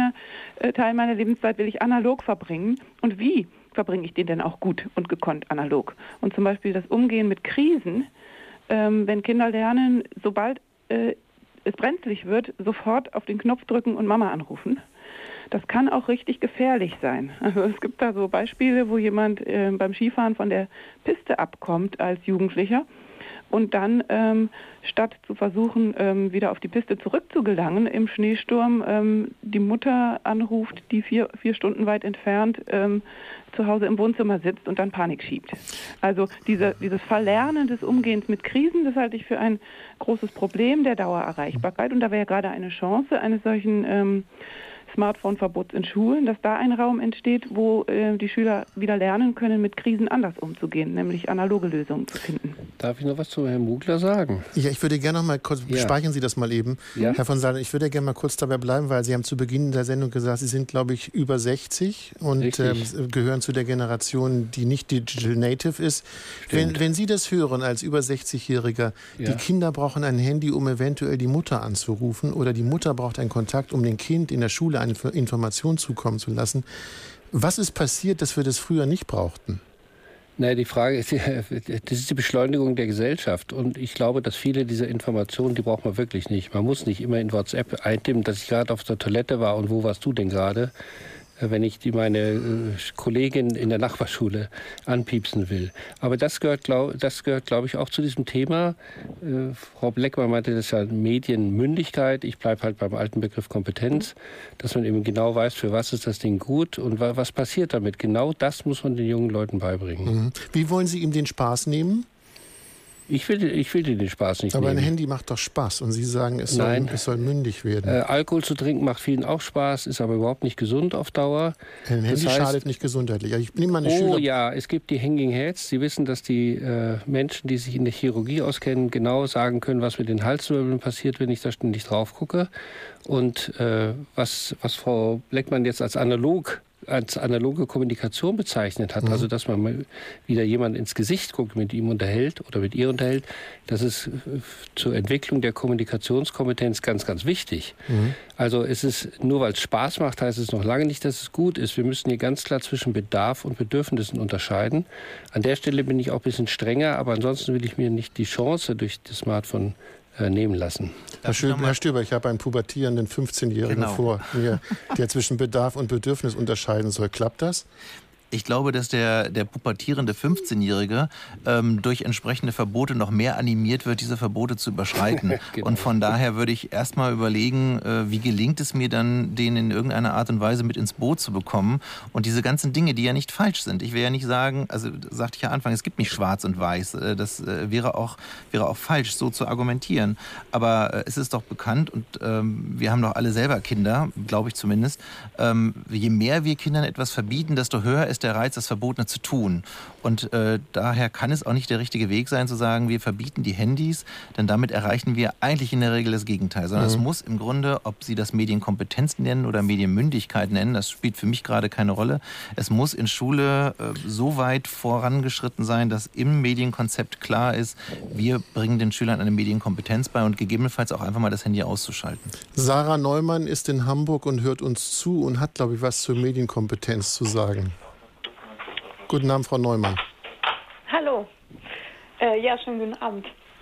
meiner Lebenszeit will ich analog verbringen, und wie verbringe ich den denn auch gut und gekonnt analog? Und zum Beispiel das Umgehen mit Krisen, wenn Kinder lernen, sobald es brenzlig wird, sofort auf den Knopf drücken und Mama anrufen. Das kann auch richtig gefährlich sein. Also es gibt da so Beispiele, wo jemand beim Skifahren von der Piste abkommt als Jugendlicher und dann statt zu versuchen, wieder auf die Piste zurückzugelangen im Schneesturm, die Mutter anruft, die vier Stunden weit entfernt zu Hause im Wohnzimmer sitzt und dann Panik schiebt. Also dieses Verlernen des Umgehens mit Krisen, das halte ich für ein großes Problem der Dauererreichbarkeit. Und da wäre ja gerade eine Chance eines solchen Smartphone-Verbots in Schulen, dass da ein Raum entsteht, wo die Schüler wieder lernen können, mit Krisen anders umzugehen, nämlich analoge Lösungen zu finden.
Darf ich noch was zu Herrn Mugler sagen?
Ja, ich würde gerne noch mal kurz, speichern Sie das mal eben, Herr von Salen, ich würde gerne mal kurz dabei bleiben, weil Sie haben zu Beginn der Sendung gesagt, Sie sind, glaube ich, über 60 und gehören zu der Generation, die nicht Digital Native ist. Wenn Sie das hören als über 60-Jähriger, die Kinder brauchen ein Handy, um eventuell die Mutter anzurufen, oder die Mutter braucht einen Kontakt, um dem Kind in der Schule eine Information zukommen zu lassen. Was ist passiert, dass wir das früher nicht brauchten?
Naja, die Frage ist, das ist die Beschleunigung der Gesellschaft. Und ich glaube, dass viele dieser Informationen, die braucht man wirklich nicht. Man muss nicht immer in WhatsApp eintippen, dass ich gerade auf der Toilette war und wo warst du denn gerade, wenn ich meine Kollegin in der Nachbarschule anpiepsen will. Aber das gehört, glaube ich, auch zu diesem Thema. Frau Bleckmann meinte, das ist ja Medienmündigkeit. Ich bleibe halt beim alten Begriff Kompetenz, dass man eben genau weiß, für was ist das Ding gut und was passiert damit. Genau das muss man den jungen Leuten beibringen.
Wie wollen Sie ihm den Spaß nehmen?
Ich will den Spaß nicht
Aber
nehmen.
ein Handy macht doch Spaß und Sie sagen, es soll mündig werden.
Alkohol zu trinken macht vielen auch Spaß, ist aber überhaupt nicht gesund auf Dauer.
Ein Handy schadet nicht gesundheitlich. Ich nehme meine Schüler.
Ja, es gibt die Hanging Heads. Sie wissen, dass die Menschen, die sich in der Chirurgie auskennen, genau sagen können, was mit den Halswirbeln passiert, wenn ich da ständig drauf gucke. Und was Frau Bleckmann jetzt als analoge Kommunikation bezeichnet hat, also dass man mal wieder jemand ins Gesicht guckt, mit ihm unterhält oder mit ihr unterhält, das ist zur Entwicklung der Kommunikationskompetenz ganz, ganz wichtig. Also es ist, nur weil es Spaß macht, heißt es noch lange nicht, dass es gut ist. Wir müssen hier ganz klar zwischen Bedarf und Bedürfnissen unterscheiden. An der Stelle bin ich auch ein bisschen strenger, aber ansonsten will ich mir nicht die Chance durch das Smartphone nehmen lassen.
Herr Stöber, ich habe einen pubertierenden 15-Jährigen vor mir, der zwischen Bedarf und Bedürfnis unterscheiden soll. Klappt das?
Ich glaube, dass der pubertierende 15-Jährige durch entsprechende Verbote noch mehr animiert wird, diese Verbote zu überschreiten. Genau. Und von daher würde ich erstmal überlegen, wie gelingt es mir dann, den in irgendeiner Art und Weise mit ins Boot zu bekommen. Und diese ganzen Dinge, die ja nicht falsch sind. Ich will ja nicht sagen, also sagte ich ja Anfang, es gibt nicht schwarz und weiß. Das wäre auch falsch, so zu argumentieren. Aber es ist doch bekannt und wir haben doch alle selber Kinder, glaube ich zumindest. Je mehr wir Kindern etwas verbieten, desto höher ist der Reiz, das Verbotene zu tun. Und daher kann es auch nicht der richtige Weg sein, zu sagen, wir verbieten die Handys, denn damit erreichen wir eigentlich in der Regel das Gegenteil. Sondern es muss im Grunde, ob Sie das Medienkompetenz nennen oder Medienmündigkeit nennen, das spielt für mich gerade keine Rolle. Es muss in Schule so weit vorangeschritten sein, dass im Medienkonzept klar ist, wir bringen den Schülern eine Medienkompetenz bei und gegebenenfalls auch einfach mal das Handy auszuschalten.
Sarah Neumann ist in Hamburg und hört uns zu und hat, glaube ich, was zur Medienkompetenz zu sagen. Guten Abend, Frau Neumann.
Hallo. Ja, schönen guten Abend.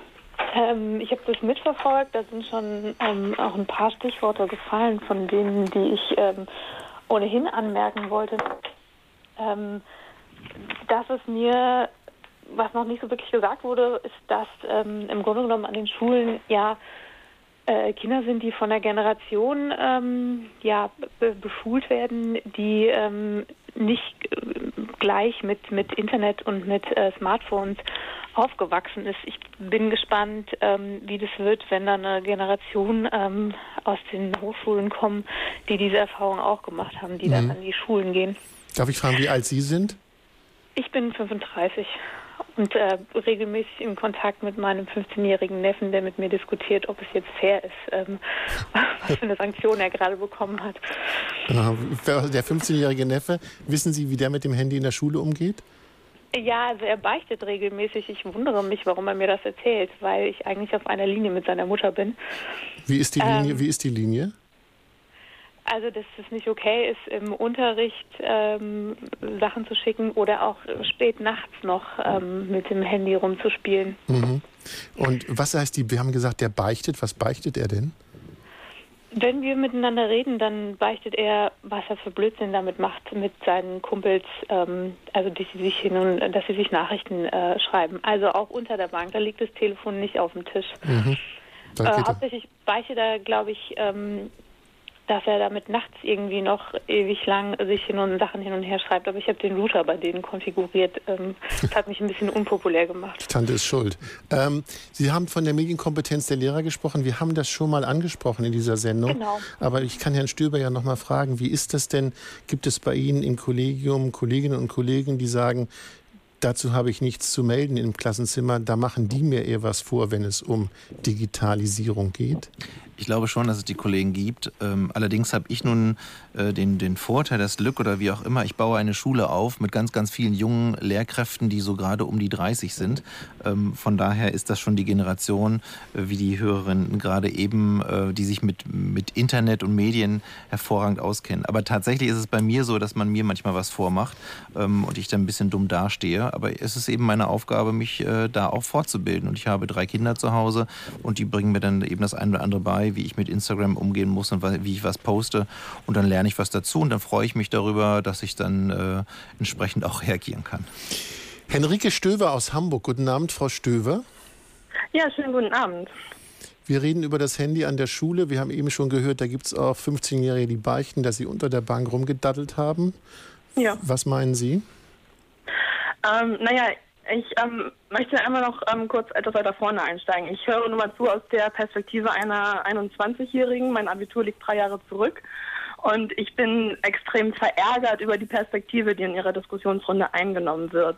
Ich habe das mitverfolgt. Da sind schon auch ein paar Stichworte gefallen, von denen, die ich ohnehin anmerken wollte. Dass es mir, was noch nicht so wirklich gesagt wurde, ist, dass im Grunde genommen an den Schulen Kinder sind, die von der Generation beschult werden, die nicht gleich mit Internet und mit Smartphones aufgewachsen ist. Ich bin gespannt, wie das wird, wenn da eine Generation aus den Hochschulen kommen, die diese Erfahrung auch gemacht haben, die dann an die Schulen gehen.
Darf ich fragen, wie alt Sie sind?
Ich bin 35 und regelmäßig in Kontakt mit meinem 15-jährigen Neffen, der mit mir diskutiert, ob es jetzt fair ist, was für eine Sanktion er gerade bekommen hat.
Der 15-jährige Neffe, wissen Sie, wie der mit dem Handy in der Schule umgeht?
Ja, also er beichtet regelmäßig. Ich wundere mich, warum er mir das erzählt, weil ich eigentlich auf einer Linie mit seiner Mutter bin.
Wie ist die Linie?
Also, dass es nicht okay ist, im Unterricht Sachen zu schicken oder auch spät nachts noch mit dem Handy rumzuspielen.
Und was heißt wir haben gesagt, der beichtet. Was beichtet er denn?
Wenn wir miteinander reden, dann beichtet er, was er für Blödsinn damit macht mit seinen Kumpels, also dass sie sich Nachrichten schreiben. Also auch unter der Bank, da liegt das Telefon nicht auf dem Tisch. Hauptsächlich beichtet er, glaube ich, dass er damit nachts irgendwie noch ewig lang sich Sachen hin und her schreibt. Aber ich habe den Router bei denen konfiguriert. Das hat mich ein bisschen unpopulär gemacht.
Die Tante ist schuld. Sie haben von der Medienkompetenz der Lehrer gesprochen. Wir haben das schon mal angesprochen in dieser Sendung.
Genau.
Aber ich kann Herrn Stöber ja noch mal fragen, wie ist das denn? Gibt es bei Ihnen im Kollegium Kolleginnen und Kollegen, die sagen, dazu habe ich nichts zu melden im Klassenzimmer, da machen die mir eher was vor, wenn es um Digitalisierung geht?
Ich glaube schon, dass es die Kollegen gibt. Allerdings habe ich nun den Vorteil, das Glück oder wie auch immer, ich baue eine Schule auf mit ganz, ganz vielen jungen Lehrkräften, die so gerade um die 30 sind. Von daher ist das schon die Generation, wie die Hörerinnen gerade eben, die sich mit Internet und Medien hervorragend auskennen. Aber tatsächlich ist es bei mir so, dass man mir manchmal was vormacht und ich dann ein bisschen dumm dastehe. Aber es ist eben meine Aufgabe, mich da auch fortzubilden. Und ich habe 3 Kinder zu Hause und die bringen mir dann eben das eine oder andere bei, wie ich mit Instagram umgehen muss und wie ich was poste. Und dann lerne ich was dazu und dann freue ich mich darüber, dass ich dann entsprechend auch reagieren kann.
Henrike Stöver aus Hamburg. Guten Abend, Frau Stöver.
Ja, schönen guten Abend.
Wir reden über das Handy an der Schule. Wir haben eben schon gehört, da gibt es auch 15-Jährige, die beichten, dass sie unter der Bank rumgedaddelt haben.
Ja.
Was meinen Sie?
Naja, Ich möchte einmal noch kurz etwas weiter vorne einsteigen. Ich höre nur mal zu aus der Perspektive einer 21-Jährigen. Mein Abitur liegt 3 Jahre zurück. Und ich bin extrem verärgert über die Perspektive, die in Ihrer Diskussionsrunde eingenommen wird.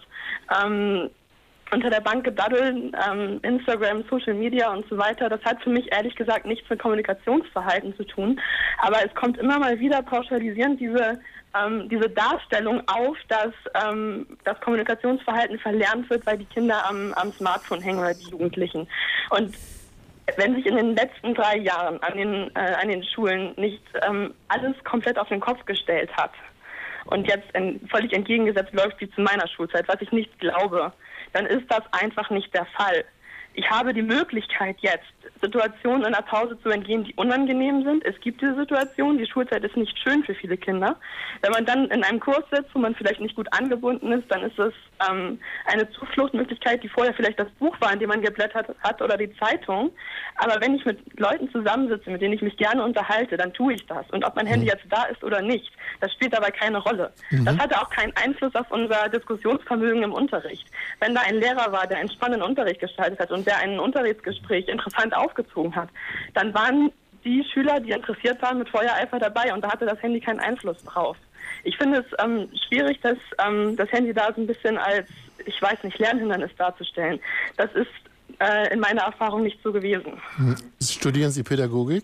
Unter der Bank gedaddeln, Instagram, Social Media und so weiter, das hat für mich ehrlich gesagt nichts mit Kommunikationsverhalten zu tun. Aber es kommt immer mal wieder pauschalisierend diese Darstellung auf, dass das Kommunikationsverhalten verlernt wird, weil die Kinder am Smartphone hängen oder die Jugendlichen. Und wenn sich in den letzten 3 Jahren an den Schulen nicht alles komplett auf den Kopf gestellt hat und jetzt völlig entgegengesetzt läuft wie zu meiner Schulzeit, was ich nicht glaube, dann ist das einfach nicht der Fall. Ich habe die Möglichkeit jetzt, Situationen in der Pause zu entgehen, die unangenehm sind. Es gibt diese Situation, die Schulzeit ist nicht schön für viele Kinder. Wenn man dann in einem Kurs sitzt, wo man vielleicht nicht gut angebunden ist, dann ist es eine Zufluchtmöglichkeit, die vorher vielleicht das Buch war, in dem man geblättert hat oder die Zeitung. Aber wenn ich mit Leuten zusammensitze, mit denen ich mich gerne unterhalte, dann tue ich das. Und ob mein Handy jetzt da ist oder nicht, das spielt dabei keine Rolle. Das hatte auch keinen Einfluss auf unser Diskussionsvermögen im Unterricht. Wenn da ein Lehrer war, der einen spannenden Unterricht gestaltet hat und der ein Unterrichtsgespräch interessant aufgezogen hat, dann waren die Schüler, die interessiert waren, mit Feuereifer dabei und da hatte das Handy keinen Einfluss drauf. Ich finde es schwierig, das Handy da so ein bisschen als, ich weiß nicht, Lernhindernis darzustellen. Das ist in meiner Erfahrung nicht so gewesen.
Studieren Sie Pädagogik?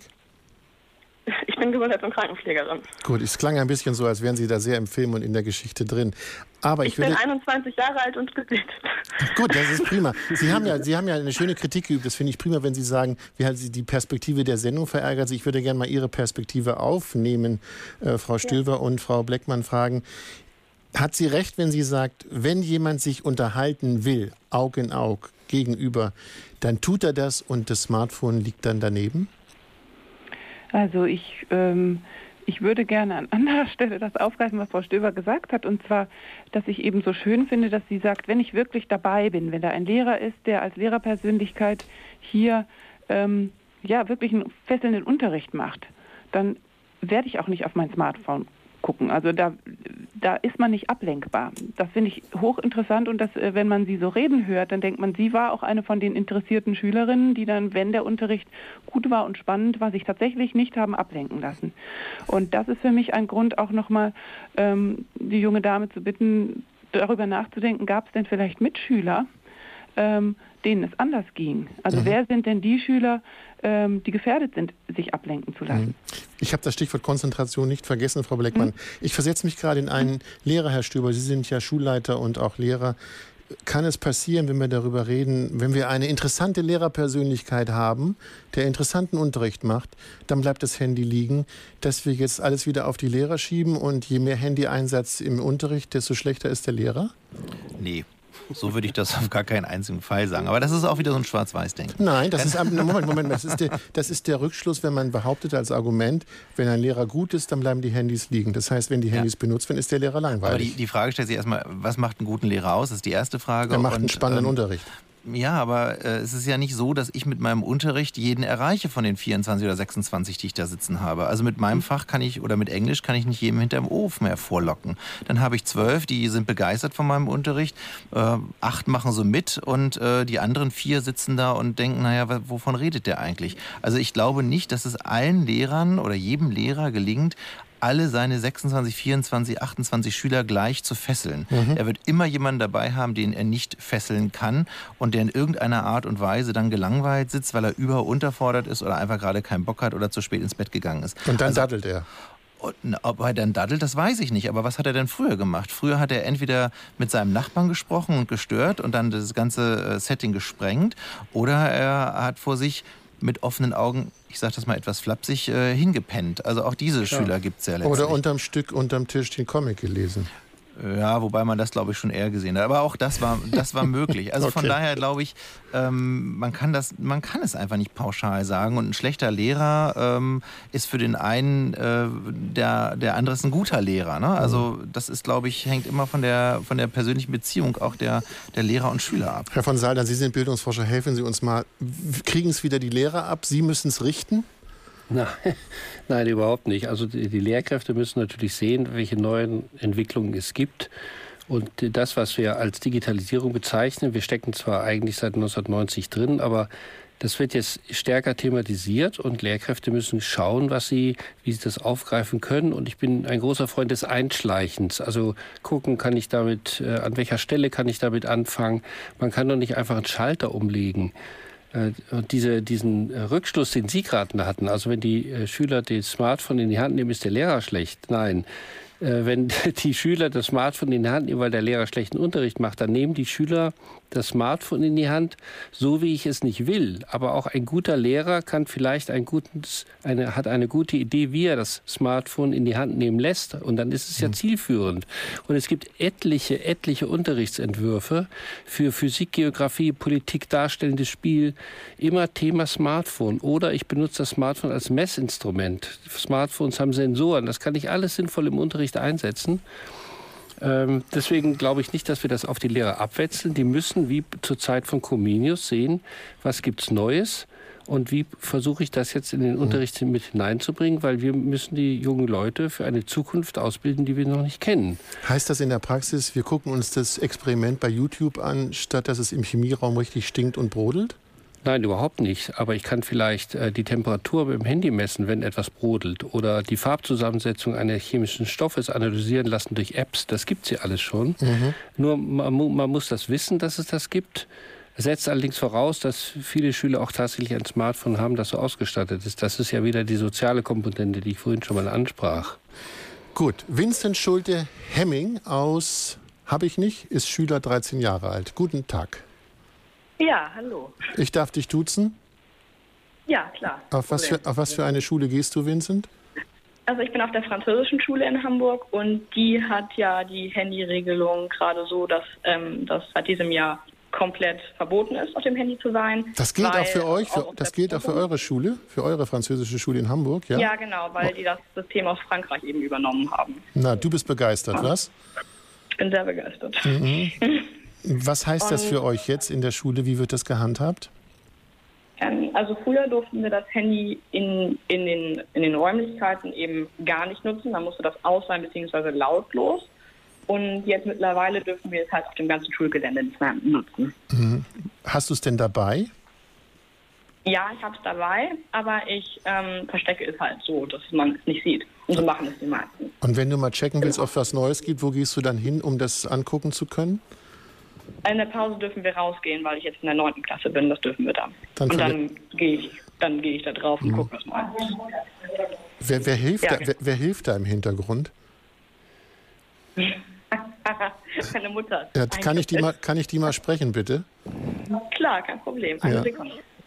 Ich bin Gesundheits- und Krankenpflegerin.
Gut, es klang ein bisschen so, als wären Sie da sehr im Film und in der Geschichte drin. Aber ich
bin 21 Jahre alt und gebildet.
Gut, das ist prima. Sie haben ja eine schöne Kritik geübt. Das finde ich prima, wenn Sie sagen, wie halt Sie die Perspektive der Sendung verärgert. Ich würde gerne mal Ihre Perspektive aufnehmen, Frau Stilwer, und Frau Bleckmann fragen. Hat sie recht, wenn sie sagt, wenn jemand sich unterhalten will, Aug in Aug, gegenüber, dann tut er das und das Smartphone liegt dann daneben?
Also ich würde gerne an anderer Stelle das aufgreifen, was Frau Stilwer gesagt hat, und zwar, dass ich eben so schön finde, dass sie sagt, wenn ich wirklich dabei bin, wenn da ein Lehrer ist, der als Lehrerpersönlichkeit hier wirklich einen fesselnden Unterricht macht, dann werde ich auch nicht auf mein Smartphone gucken. Also da ist man nicht ablenkbar. Das finde ich hochinteressant und wenn man sie so reden hört, dann denkt man, sie war auch eine von den interessierten Schülerinnen, die dann, wenn der Unterricht gut war und spannend war, sich tatsächlich nicht haben ablenken lassen. Und das ist für mich ein Grund, auch nochmal die junge Dame zu bitten, darüber nachzudenken, gab es denn vielleicht Mitschüler, denen es anders ging? Also wer sind denn die Schüler, die gefährdet sind, sich ablenken zu lassen?
Ich habe das Stichwort Konzentration nicht vergessen, Frau Bleckmann. Ich versetze mich gerade in einen Lehrer, Herr Stöber. Sie sind ja Schulleiter und auch Lehrer. Kann es passieren, wenn wir darüber reden, wenn wir eine interessante Lehrerpersönlichkeit haben, der interessanten Unterricht macht, dann bleibt das Handy liegen, dass wir jetzt alles wieder auf die Lehrer schieben und je mehr Handyeinsatz im Unterricht, desto schlechter ist der Lehrer?
Nee. So würde ich das auf gar keinen einzigen Fall sagen. Aber das ist auch wieder so ein Schwarz-Weiß-Denken.
Nein, das ist Moment. Das ist der Rückschluss, wenn man behauptet als Argument, wenn ein Lehrer gut ist, dann bleiben die Handys liegen. Das heißt, wenn die Handys benutzt werden, ist der Lehrer langweilig.
Aber die Frage stellt sich erstmal, was macht einen guten Lehrer aus? Das ist die erste Frage.
Er macht einen spannenden Unterricht.
Ja, aber es ist ja nicht so, dass ich mit meinem Unterricht jeden erreiche von den 24 oder 26, die ich da sitzen habe. Also mit meinem Fach oder mit Englisch kann ich nicht jedem hinterm Ofen hervorlocken. Dann habe ich 12, die sind begeistert von meinem Unterricht, 8 machen so mit und die anderen 4 sitzen da und denken, naja, wovon redet der eigentlich? Also ich glaube nicht, dass es allen Lehrern oder jedem Lehrer gelingt, alle seine 26, 24, 28 Schüler gleich zu fesseln. Er wird immer jemanden dabei haben, den er nicht fesseln kann und der in irgendeiner Art und Weise dann gelangweilt sitzt, weil er unterfordert ist oder einfach gerade keinen Bock hat oder zu spät ins Bett gegangen ist.
Und dann daddelt er.
Ob er dann daddelt, das weiß ich nicht. Aber was hat er denn früher gemacht? Früher hat er entweder mit seinem Nachbarn gesprochen und gestört und dann das ganze Setting gesprengt, oder er hat vor sich mit offenen Augen, ich sage das mal etwas flapsig, hingepennt. Also auch diese Schüler gibt es ja letztlich.
Oder unterm Tisch den Comic gelesen.
Ja, wobei man das, glaube ich, schon eher gesehen hat. Aber auch das war möglich. Also von daher glaube ich, man kann es einfach nicht pauschal sagen. Und ein schlechter Lehrer ist für den einen, der andere ist ein guter Lehrer. Ne? Also das ist, glaube ich, hängt immer von der persönlichen Beziehung auch der Lehrer und Schüler ab.
Herr von Saldern, Sie sind Bildungsforscher. Helfen Sie uns mal. Kriegen es wieder die Lehrer ab? Sie müssen es richten?
Nein, überhaupt nicht. Also die Lehrkräfte müssen natürlich sehen, welche neuen Entwicklungen es gibt Und das, was wir als Digitalisierung bezeichnen, wir stecken zwar eigentlich seit 1990 drin, aber das wird jetzt stärker thematisiert und Lehrkräfte müssen schauen, wie sie das aufgreifen können. Und ich bin ein großer Freund des Einschleichens. Also gucken, kann ich damit, an welcher Stelle kann ich damit anfangen. Man kann doch nicht einfach einen Schalter umlegen. Und diesen Rückschluss, den Sie gerade hatten, also wenn die Schüler das Smartphone in die Hand nehmen, ist der Lehrer schlecht. Nein. Wenn die Schüler das Smartphone in die Hand nehmen, weil der Lehrer schlechten Unterricht macht, dann nehmen die Schüler das Smartphone in die Hand, so wie ich es nicht will. Aber auch ein guter Lehrer kann vielleicht hat eine gute Idee, wie er das Smartphone in die Hand nehmen lässt. Und dann ist es ja zielführend. Und es gibt etliche Unterrichtsentwürfe für Physik, Geografie, Politik, darstellendes Spiel. Immer Thema Smartphone. Oder ich benutze das Smartphone als Messinstrument. Smartphones haben Sensoren. Das kann ich alles sinnvoll im Unterricht einsetzen. Deswegen glaube ich nicht, dass wir das auf die Lehrer abwetzeln. Die müssen, wie zur Zeit von Comenius, sehen, was gibt's Neues und wie versuche ich das jetzt in den Unterricht mit hineinzubringen, weil wir müssen die jungen Leute für eine Zukunft ausbilden, die wir noch nicht kennen.
Heißt das in der Praxis, wir gucken uns das Experiment bei YouTube an, statt dass es im Chemieraum richtig stinkt und brodelt?
Nein, überhaupt nicht. Aber ich kann vielleicht die Temperatur mit dem Handy messen, wenn etwas brodelt. Oder die Farbzusammensetzung eines chemischen Stoffes analysieren lassen durch Apps. Das gibt es ja alles schon. Nur man muss das wissen, dass es das gibt. Setzt allerdings voraus, dass viele Schüler auch tatsächlich ein Smartphone haben, das so ausgestattet ist. Das ist ja wieder die soziale Komponente, die ich vorhin schon mal ansprach.
Gut, Vincent Schulte-Hemming aus Habich-nicht ist Schüler, 13 Jahre alt. Guten Tag.
Ja, hallo.
Ich darf dich duzen?
Ja, klar.
Auf was für eine Schule gehst du, Vincent?
Also ich bin auf der französischen Schule in Hamburg und die hat ja die Handyregelung gerade so, dass das seit diesem Jahr komplett verboten ist, auf dem Handy zu sein. Das gilt auch für euch? Das gilt auch für eure Schule? Für eure französische Schule in Hamburg? Ja, ja genau, weil die das System aus Frankreich eben übernommen haben.
Na, du bist begeistert, was?
Ich bin sehr begeistert.
Was heißt das für euch jetzt in der Schule? Wie wird das gehandhabt?
Also früher durften wir das Handy in den Räumlichkeiten eben gar nicht nutzen. Man musste das aus sein bzw. lautlos. Und jetzt mittlerweile dürfen wir es halt auf dem ganzen Schulgelände nicht mehr nutzen.
Hast du es denn dabei?
Ja, ich habe es dabei, aber ich verstecke es halt so, dass man es nicht sieht. Und so machen es die meisten.
Und wenn du mal checken willst, ob es was Neues gibt, wo gehst du dann hin, um das angucken zu können?
In der Pause dürfen wir rausgehen, weil ich jetzt in der 9. Klasse bin. Das dürfen wir dann. Und dann gehe ich da drauf und gucke was mal.
Wer hilft da im Hintergrund?
Meine Mutter.
Ja, kann ich die mal sprechen, bitte?
Klar, kein Problem. Eine Sekunde.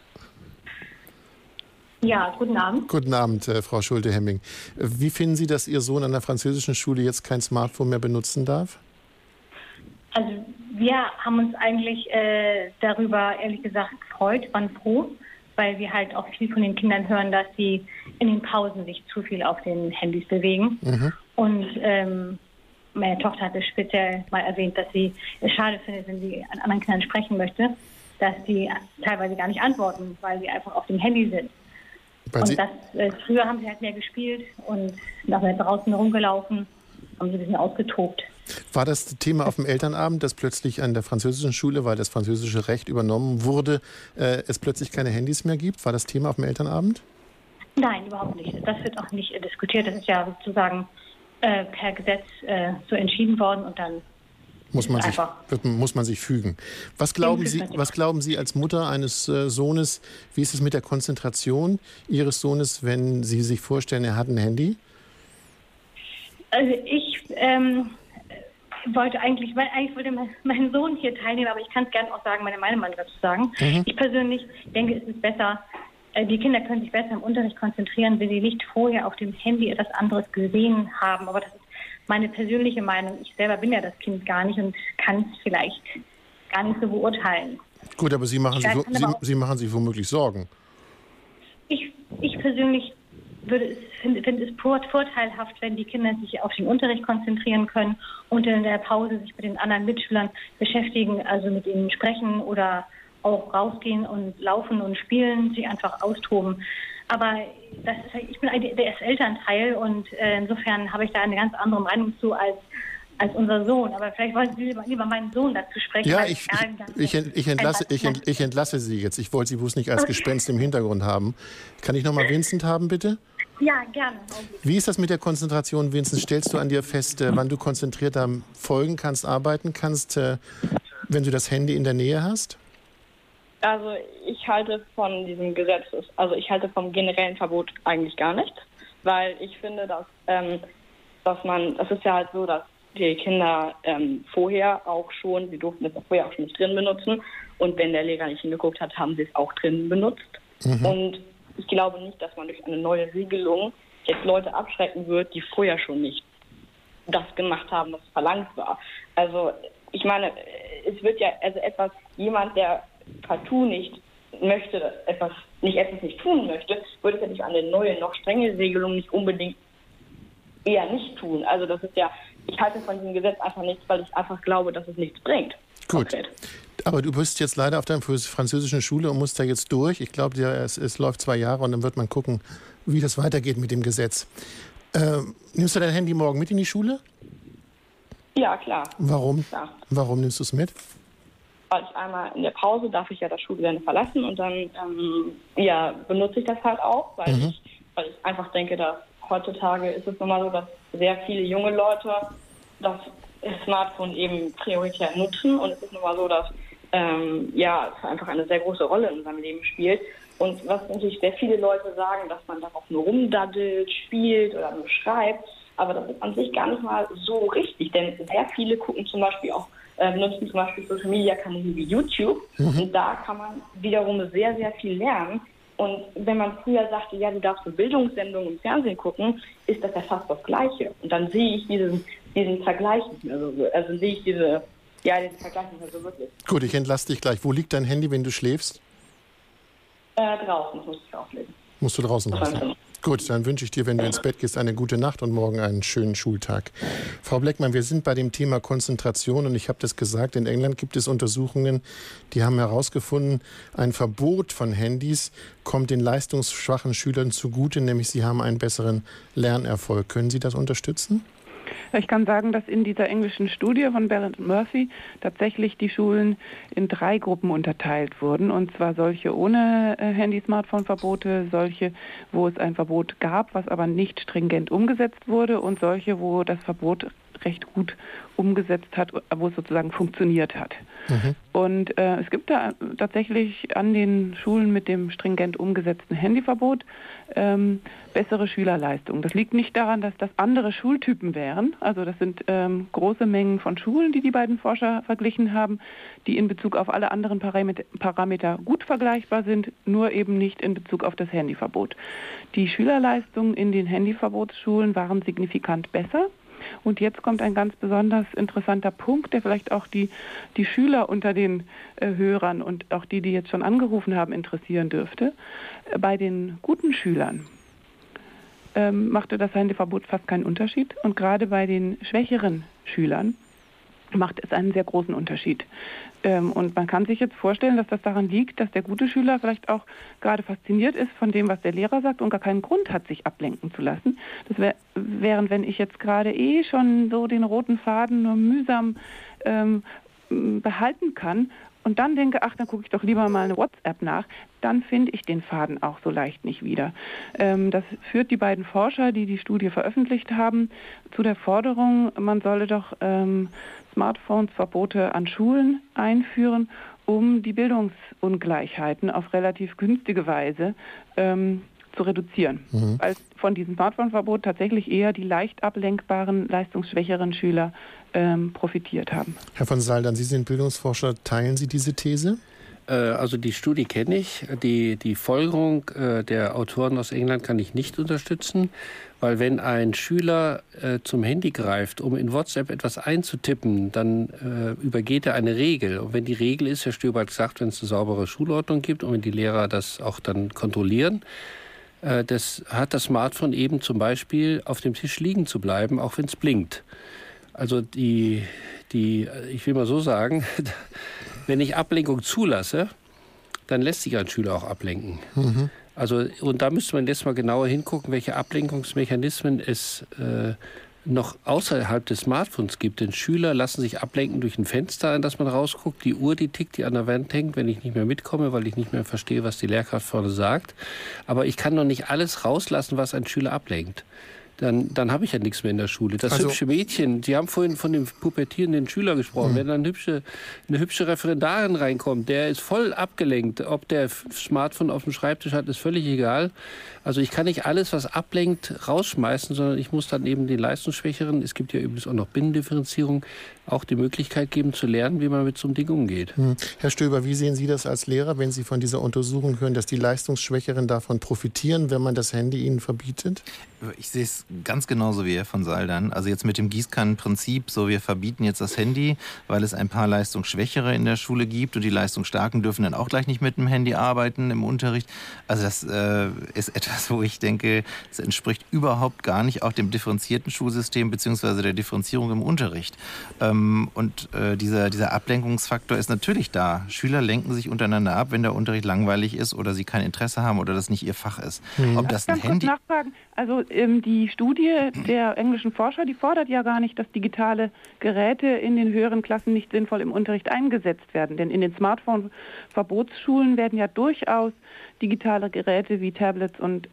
Ja, guten Abend.
Guten Abend, Frau Schulte-Hemming. Wie finden Sie, dass Ihr Sohn an der französischen Schule jetzt kein Smartphone mehr benutzen darf?
Also wir haben uns eigentlich darüber, ehrlich gesagt, gefreut, waren froh, weil wir halt auch viel von den Kindern hören, dass sie in den Pausen sich zu viel auf den Handys bewegen. Und meine Tochter hatte speziell mal erwähnt, dass sie es schade findet, wenn sie an anderen Kindern sprechen möchte, dass die teilweise gar nicht antworten, weil sie einfach auf dem Handy sind. Früher haben sie halt mehr gespielt und nachher draußen rumgelaufen, haben sie ein bisschen ausgetobt.
War das Thema auf dem Elternabend, dass plötzlich an der französischen Schule, weil das französische Recht übernommen wurde, es plötzlich keine Handys mehr gibt? War das Thema auf dem Elternabend?
Nein, überhaupt nicht. Das wird auch nicht diskutiert. Das ist ja sozusagen per Gesetz so entschieden worden und dann muss man sich fügen. Was glauben Sie als Mutter eines Sohnes, wie ist es mit der Konzentration Ihres Sohnes, wenn Sie sich vorstellen, er hat ein Handy? Also ich wollte mein Sohn hier teilnehmen, aber ich kann es gerne auch sagen, meine Meinung dazu sagen. Ich persönlich denke, es ist besser, die Kinder können sich besser im Unterricht konzentrieren, wenn sie nicht vorher auf dem Handy etwas anderes gesehen haben. Aber das ist meine persönliche Meinung. Ich selber bin ja das Kind gar nicht und kann es vielleicht gar nicht so beurteilen.
Gut, aber Sie machen sich womöglich Sorgen.
Ich persönlich finde es vorteilhaft, wenn die Kinder sich auf den Unterricht konzentrieren können und in der Pause sich mit den anderen Mitschülern beschäftigen, also mit ihnen sprechen oder auch rausgehen und laufen und spielen, sich einfach austoben. Aber ich bin das Elternteil und insofern habe ich da eine ganz andere Meinung zu als als unser Sohn. Aber vielleicht wollten Sie lieber meinen Sohn dazu sprechen.
Ja, ich entlasse Sie jetzt. Ich wollte Sie bloß nicht als Gespenst im Hintergrund haben. Kann ich nochmal Vincent haben, bitte?
Ja, gerne.
Wie ist das mit der Konzentration, Vincent? Stellst du an dir fest, wann du konzentrierter folgen kannst, arbeiten kannst, wenn du das Handy in der Nähe hast?
Also ich halte von diesem Gesetz, also ich halte vom generellen Verbot eigentlich gar nichts, weil ich finde, das ist ja halt so, dass die Kinder vorher auch schon, sie durften es vorher auch schon nicht drin benutzen und wenn der Lehrer nicht hingeguckt hat, haben sie es auch drin benutzt. Und ich glaube nicht, dass man durch eine neue Regelung jetzt Leute abschrecken wird, die vorher schon nicht das gemacht haben, was verlangt war. Also ich meine, es wird ja jemand, der partout nicht möchte, etwas nicht tun möchte, würde es ja durch eine neue, noch strenge Regelung nicht unbedingt eher nicht tun. Also das ist ja, ich halte von diesem Gesetz einfach nichts, weil ich einfach glaube, dass es nichts bringt.
Gut. Konkret. Aber du bist jetzt leider auf der französischen Schule und musst da jetzt durch. Ich glaube, es läuft 2 Jahre und dann wird man gucken, wie das weitergeht mit dem Gesetz. Nimmst du dein Handy morgen mit in die Schule?
Ja, klar.
Warum?
Klar.
Warum nimmst du es mit?
Weil ich einmal in der Pause darf ich ja das Schulgelände verlassen und dann benutze ich das halt auch, weil ich einfach denke, dass heutzutage ist es nochmal so, dass sehr viele junge Leute das Smartphone eben prioritär nutzen und es ist nochmal so, dass es einfach eine sehr große Rolle in unserem Leben spielt. Und was natürlich sehr viele Leute sagen, dass man darauf nur rumdaddelt, spielt oder nur schreibt, aber das ist an sich gar nicht mal so richtig, denn sehr viele gucken zum Beispiel auch, benutzen zum Beispiel Social Media Kanäle wie YouTube und da kann man wiederum sehr, sehr viel lernen. Und wenn man früher sagte, ja, du darfst so Bildungssendungen im Fernsehen gucken, ist das ja fast das Gleiche. Und dann sehe ich diesen Vergleich nicht mehr so. Also sehe ich diesen Vergleich nicht mehr so wirklich.
Gut, ich entlasse dich gleich. Wo liegt dein Handy, wenn du schläfst?
Draußen, das muss ich auflegen.
Musst du draußen lassen? Gut, dann wünsche ich dir, wenn du ins Bett gehst, eine gute Nacht und morgen einen schönen Schultag. Frau Bleckmann, wir sind bei dem Thema Konzentration und ich habe das gesagt, in England gibt es Untersuchungen, die haben herausgefunden, ein Verbot von Handys kommt den leistungsschwachen Schülern zugute, nämlich sie haben einen besseren Lernerfolg. Können Sie das unterstützen?
Ich kann sagen, dass in dieser englischen Studie von Barrett Murphy tatsächlich die Schulen in 3 Gruppen unterteilt wurden. Und zwar solche ohne Handy-Smartphone-Verbote, solche, wo es ein Verbot gab, was aber nicht stringent umgesetzt wurde und solche, wo das Verbot recht gut umgesetzt hat, wo es sozusagen funktioniert hat. Und es gibt da tatsächlich an den Schulen mit dem stringent umgesetzten Handyverbot bessere Schülerleistungen. Das liegt nicht daran, dass das andere Schultypen wären. Also das sind große Mengen von Schulen, die beiden Forscher verglichen haben, die in Bezug auf alle anderen Parameter gut vergleichbar sind, nur eben nicht in Bezug auf das Handyverbot. Die Schülerleistungen in den Handyverbotsschulen waren signifikant besser. Und jetzt kommt ein ganz besonders interessanter Punkt, der vielleicht auch die Schüler unter den Hörern und auch die jetzt schon angerufen haben, interessieren dürfte. Bei den guten Schülern machte das Handyverbot fast keinen Unterschied. Und gerade bei den schwächeren Schülern macht es einen sehr großen Unterschied. Und man kann sich jetzt vorstellen, dass das daran liegt, dass der gute Schüler vielleicht auch gerade fasziniert ist von dem, was der Lehrer sagt und gar keinen Grund hat, sich ablenken zu lassen. Das während, wenn ich jetzt gerade schon so den roten Faden nur mühsam behalten kann und dann denke, dann gucke ich doch lieber mal eine WhatsApp nach, dann finde ich den Faden auch so leicht nicht wieder. Das führt die beiden Forscher, die die Studie veröffentlicht haben, zu der Forderung, man solle doch Smartphones-Verbote an Schulen einführen, um die Bildungsungleichheiten auf relativ günstige Weise zu reduzieren. Weil von diesem Smartphone-Verbot tatsächlich eher die leicht ablenkbaren, leistungsschwächeren Schüler profitiert haben.
Herr von Saldern, Sie sind Bildungsforscher. Teilen Sie diese These?
Also die Studie kenne ich. Die Folgerung der Autoren aus England kann ich nicht unterstützen, weil wenn ein Schüler zum Handy greift, um in WhatsApp etwas einzutippen, dann übergeht er eine Regel. Und wenn die Regel ist, Herr Stöber hat gesagt, wenn es eine saubere Schulordnung gibt und wenn die Lehrer das auch dann kontrollieren, das hat das Smartphone eben zum Beispiel auf dem Tisch liegen zu bleiben, auch wenn es blinkt. Also ich will mal so sagen, wenn ich Ablenkung zulasse, dann lässt sich ein Schüler auch ablenken. Also, und da müsste man jetzt mal genauer hingucken, welche Ablenkungsmechanismen es noch außerhalb des Smartphones gibt. Denn Schüler lassen sich ablenken durch ein Fenster, in das man rausguckt. Die Uhr, die tickt, die an der Wand hängt, wenn ich nicht mehr mitkomme, weil ich nicht mehr verstehe, was die Lehrkraft vorne sagt. Aber ich kann noch nicht alles rauslassen, was ein Schüler ablenkt. Dann habe ich ja nichts mehr in der Schule. Das hübsche Mädchen, Sie haben vorhin von dem pubertierenden Schüler gesprochen. Wenn dann eine hübsche Referendarin reinkommt, der ist voll abgelenkt. Ob der Smartphone auf dem Schreibtisch hat, ist völlig egal. Also ich kann nicht alles, was ablenkt, rausschmeißen, sondern ich muss dann eben den Leistungsschwächeren, es gibt ja übrigens auch noch Binnendifferenzierung, auch die Möglichkeit geben zu lernen, wie man mit so einem Ding umgeht.
Herr Stöber, wie sehen Sie das als Lehrer, wenn Sie von dieser Untersuchung hören, dass die Leistungsschwächeren davon profitieren, wenn man das Handy ihnen verbietet?
Ich sehe es ganz genauso wie Herr von Saldern. Also jetzt mit dem Gießkannenprinzip, so wir verbieten jetzt das Handy, weil es ein paar Leistungsschwächere in der Schule gibt und die Leistungsstarken dürfen dann auch gleich nicht mit dem Handy arbeiten im Unterricht. Also das ist etwas, wo ich denke, es entspricht überhaupt gar nicht auch dem differenzierten Schulsystem bzw. der Differenzierung im Unterricht. Dieser Ablenkungsfaktor ist natürlich da. Schüler lenken sich untereinander ab, wenn der Unterricht langweilig ist oder sie kein Interesse haben oder das nicht ihr Fach ist. Ob das ein Handy...
Kurz nachfragen. Also die Studie der englischen Forscher, die fordert ja gar nicht, dass digitale Geräte in den höheren Klassen nicht sinnvoll im Unterricht eingesetzt werden. Denn in den Smartphone-Verbotsschulen werden ja durchaus digitale Geräte wie Tablets und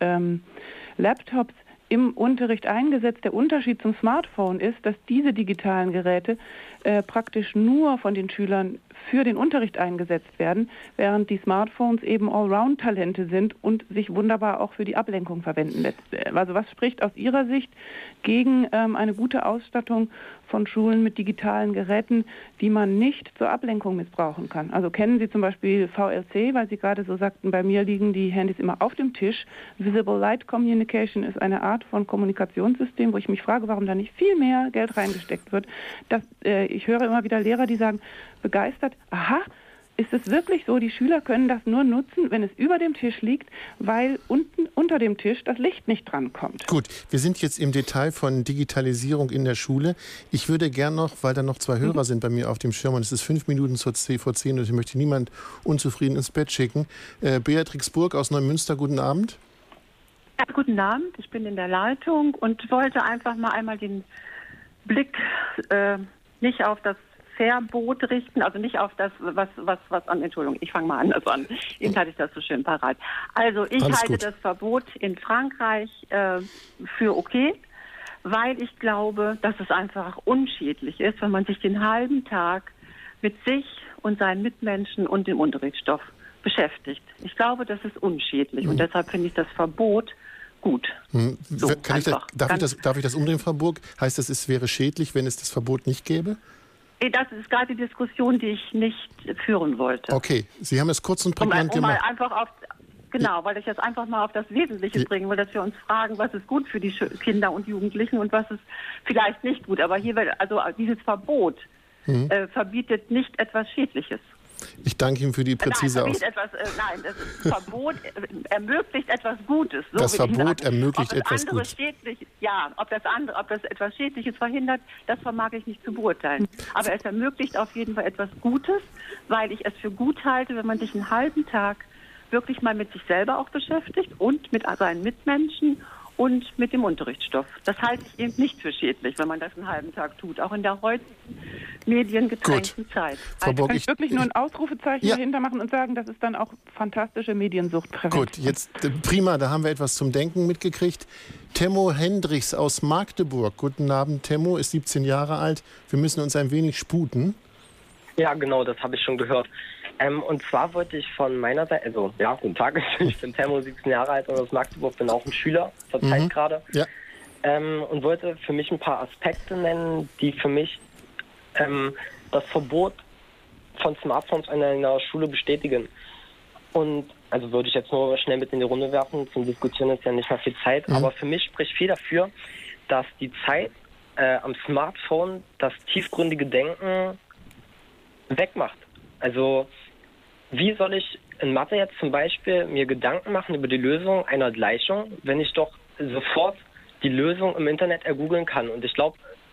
Laptops im Unterricht eingesetzt. Der Unterschied zum Smartphone ist, dass diese digitalen Geräte praktisch nur von den Schülern für den Unterricht eingesetzt werden, während die Smartphones eben Allround-Talente sind und sich wunderbar auch für die Ablenkung verwenden lässt. Also was spricht aus Ihrer Sicht gegen eine gute Ausstattung von Schulen mit digitalen Geräten, die man nicht zur Ablenkung missbrauchen kann? Also kennen Sie zum Beispiel VLC, weil Sie gerade so sagten, bei mir liegen die Handys immer auf dem Tisch. Visible Light Communication ist eine Art von Kommunikationssystem, wo ich mich frage, warum da nicht viel mehr Geld reingesteckt wird. Ich höre immer wieder Lehrer, die sagen, begeistert, aha, ist es wirklich so, die Schüler können das nur nutzen, wenn es über dem Tisch liegt, weil unten unter dem Tisch das Licht nicht drankommt.
Gut, wir sind jetzt im Detail von Digitalisierung in der Schule. Ich würde gern noch, weil da noch 2 Hörer sind bei mir auf dem Schirm und es ist 5 Minuten vor 10 und ich möchte niemand unzufrieden ins Bett schicken. Beatrix Burg aus Neumünster, guten Abend.
Ja, guten Abend, ich bin in der Leitung und wollte einfach mal einmal den Blick nicht auf das Verbot richten, also nicht auf das, was an, Entschuldigung, ich fange mal anders an. Eben hatte ich das so schön parat. Also ich halte das Verbot in Frankreich für okay, weil ich glaube, dass es einfach unschädlich ist, wenn man sich den halben Tag mit sich und seinen Mitmenschen und dem Unterrichtsstoff beschäftigt. Ich glaube, das ist unschädlich und deshalb finde ich das Verbot gut. So,
darf ich das umdrehen, Frau Burg? Heißt das, es wäre schädlich, wenn es das Verbot nicht gäbe?
Das ist gerade die Diskussion, die ich nicht führen wollte.
Okay, Sie haben es kurz und prägnant gemacht.
Weil ich jetzt einfach mal auf das Wesentliche bringen will, dass wir uns fragen, was ist gut für die Kinder und Jugendlichen und was ist vielleicht nicht gut. Aber hier wird, also dieses Verbot verbietet nicht etwas Schädliches.
Ich danke Ihnen für die präzise
Aussage. Das Verbot ermöglicht etwas Gutes. So
das Verbot ermöglicht etwas Gutes.
Ob das etwas Schädliches verhindert, das vermag ich nicht zu beurteilen. Aber es ermöglicht auf jeden Fall etwas Gutes, weil ich es für gut halte, wenn man sich einen halben Tag wirklich mal mit sich selber auch beschäftigt und mit seinen Mitmenschen und mit dem Unterrichtsstoff. Das halte ich eben nicht für schädlich, wenn man das einen halben Tag tut, auch in der heutigen mediengetränkten Zeit.
Frau Burg, kann ich wirklich nur ein Ausrufezeichen dahinter machen und sagen, das ist dann auch fantastische Mediensuchtprävention.
Gut, jetzt prima, da haben wir etwas zum Denken mitgekriegt. Temmo Hendrichs aus Magdeburg. Guten Abend, Temmo, ist 17 Jahre alt. Wir müssen uns ein wenig sputen.
Ja, genau, das habe ich schon gehört. Und zwar wollte ich von meiner Seite, guten Tag, ich bin Temmo, 17 Jahre alt und aus Magdeburg, bin auch ein Schüler zur Zeit gerade. Ja. Und wollte für mich ein paar Aspekte nennen, die für mich das Verbot von Smartphones in einer Schule bestätigen. Und also würde ich jetzt nur schnell mit in die Runde werfen, zum Diskutieren ist ja nicht mehr viel Zeit, aber für mich spricht viel dafür, dass die Zeit am Smartphone das tiefgründige Denken wegmacht. Also wie soll ich in Mathe jetzt zum Beispiel mir Gedanken machen über die Lösung einer Gleichung, wenn ich doch sofort die Lösung im Internet ergoogeln kann? Und ich glaube,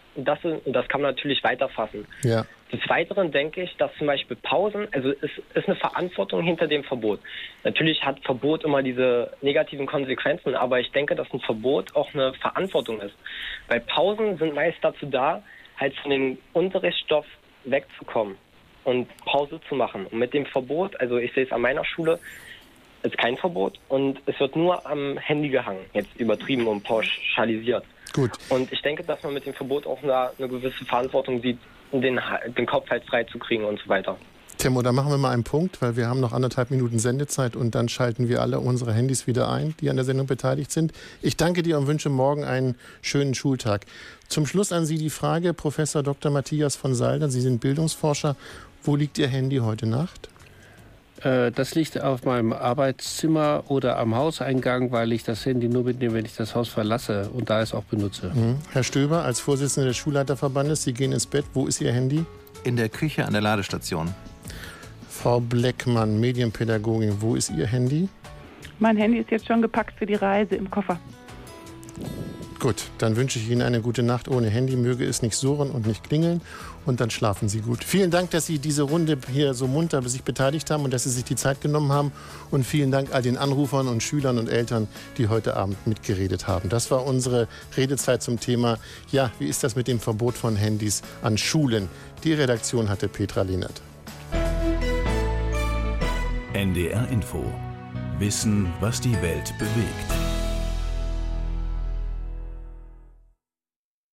Und das kann man natürlich weiterfassen.
Ja.
Des Weiteren denke ich, dass zum Beispiel Pausen, also es ist eine Verantwortung hinter dem Verbot. Natürlich hat Verbot immer diese negativen Konsequenzen, aber ich denke, dass ein Verbot auch eine Verantwortung ist. Weil Pausen sind meist dazu da, halt von dem Unterrichtsstoff wegzukommen und Pause zu machen. Und mit dem Verbot, also ich sehe es an meiner Schule, ist kein Verbot und es wird nur am Handy gehangen, jetzt übertrieben und pauschalisiert.
Gut.
Und ich denke, dass man mit dem Verbot auch eine gewisse Verantwortung sieht, den Kopf halt frei zu kriegen und so weiter.
Temmo, da machen wir mal einen Punkt, weil wir haben noch 1,5 Minuten Sendezeit und dann schalten wir alle unsere Handys wieder ein, die an der Sendung beteiligt sind. Ich danke dir und wünsche morgen einen schönen Schultag. Zum Schluss an Sie die Frage, Professor Dr. Matthias von Saldern, Sie sind Bildungsforscher. Wo liegt Ihr Handy heute Nacht?
Das liegt auf meinem Arbeitszimmer oder am Hauseingang, weil ich das Handy nur mitnehme, wenn ich das Haus verlasse und da es auch benutze.
Herr Stöber, als Vorsitzender des Schulleiterverbandes, Sie gehen ins Bett. Wo ist Ihr Handy?
In der Küche an der Ladestation.
Frau Bleckmann, Medienpädagogin, wo ist Ihr Handy?
Mein Handy ist jetzt schon gepackt für die Reise im Koffer.
Gut, dann wünsche ich Ihnen eine gute Nacht ohne Handy. Möge es nicht surren und nicht klingeln. Und dann schlafen Sie gut. Vielen Dank, dass Sie diese Runde hier so munter sich beteiligt haben und dass Sie sich die Zeit genommen haben. Und vielen Dank all den Anrufern und Schülern und Eltern, die heute Abend mitgeredet haben. Das war unsere Redezeit zum Thema, ja, wie ist das mit dem Verbot von Handys an Schulen? Die Redaktion hatte Petra Lehnert.
NDR Info. Wissen, was die Welt bewegt.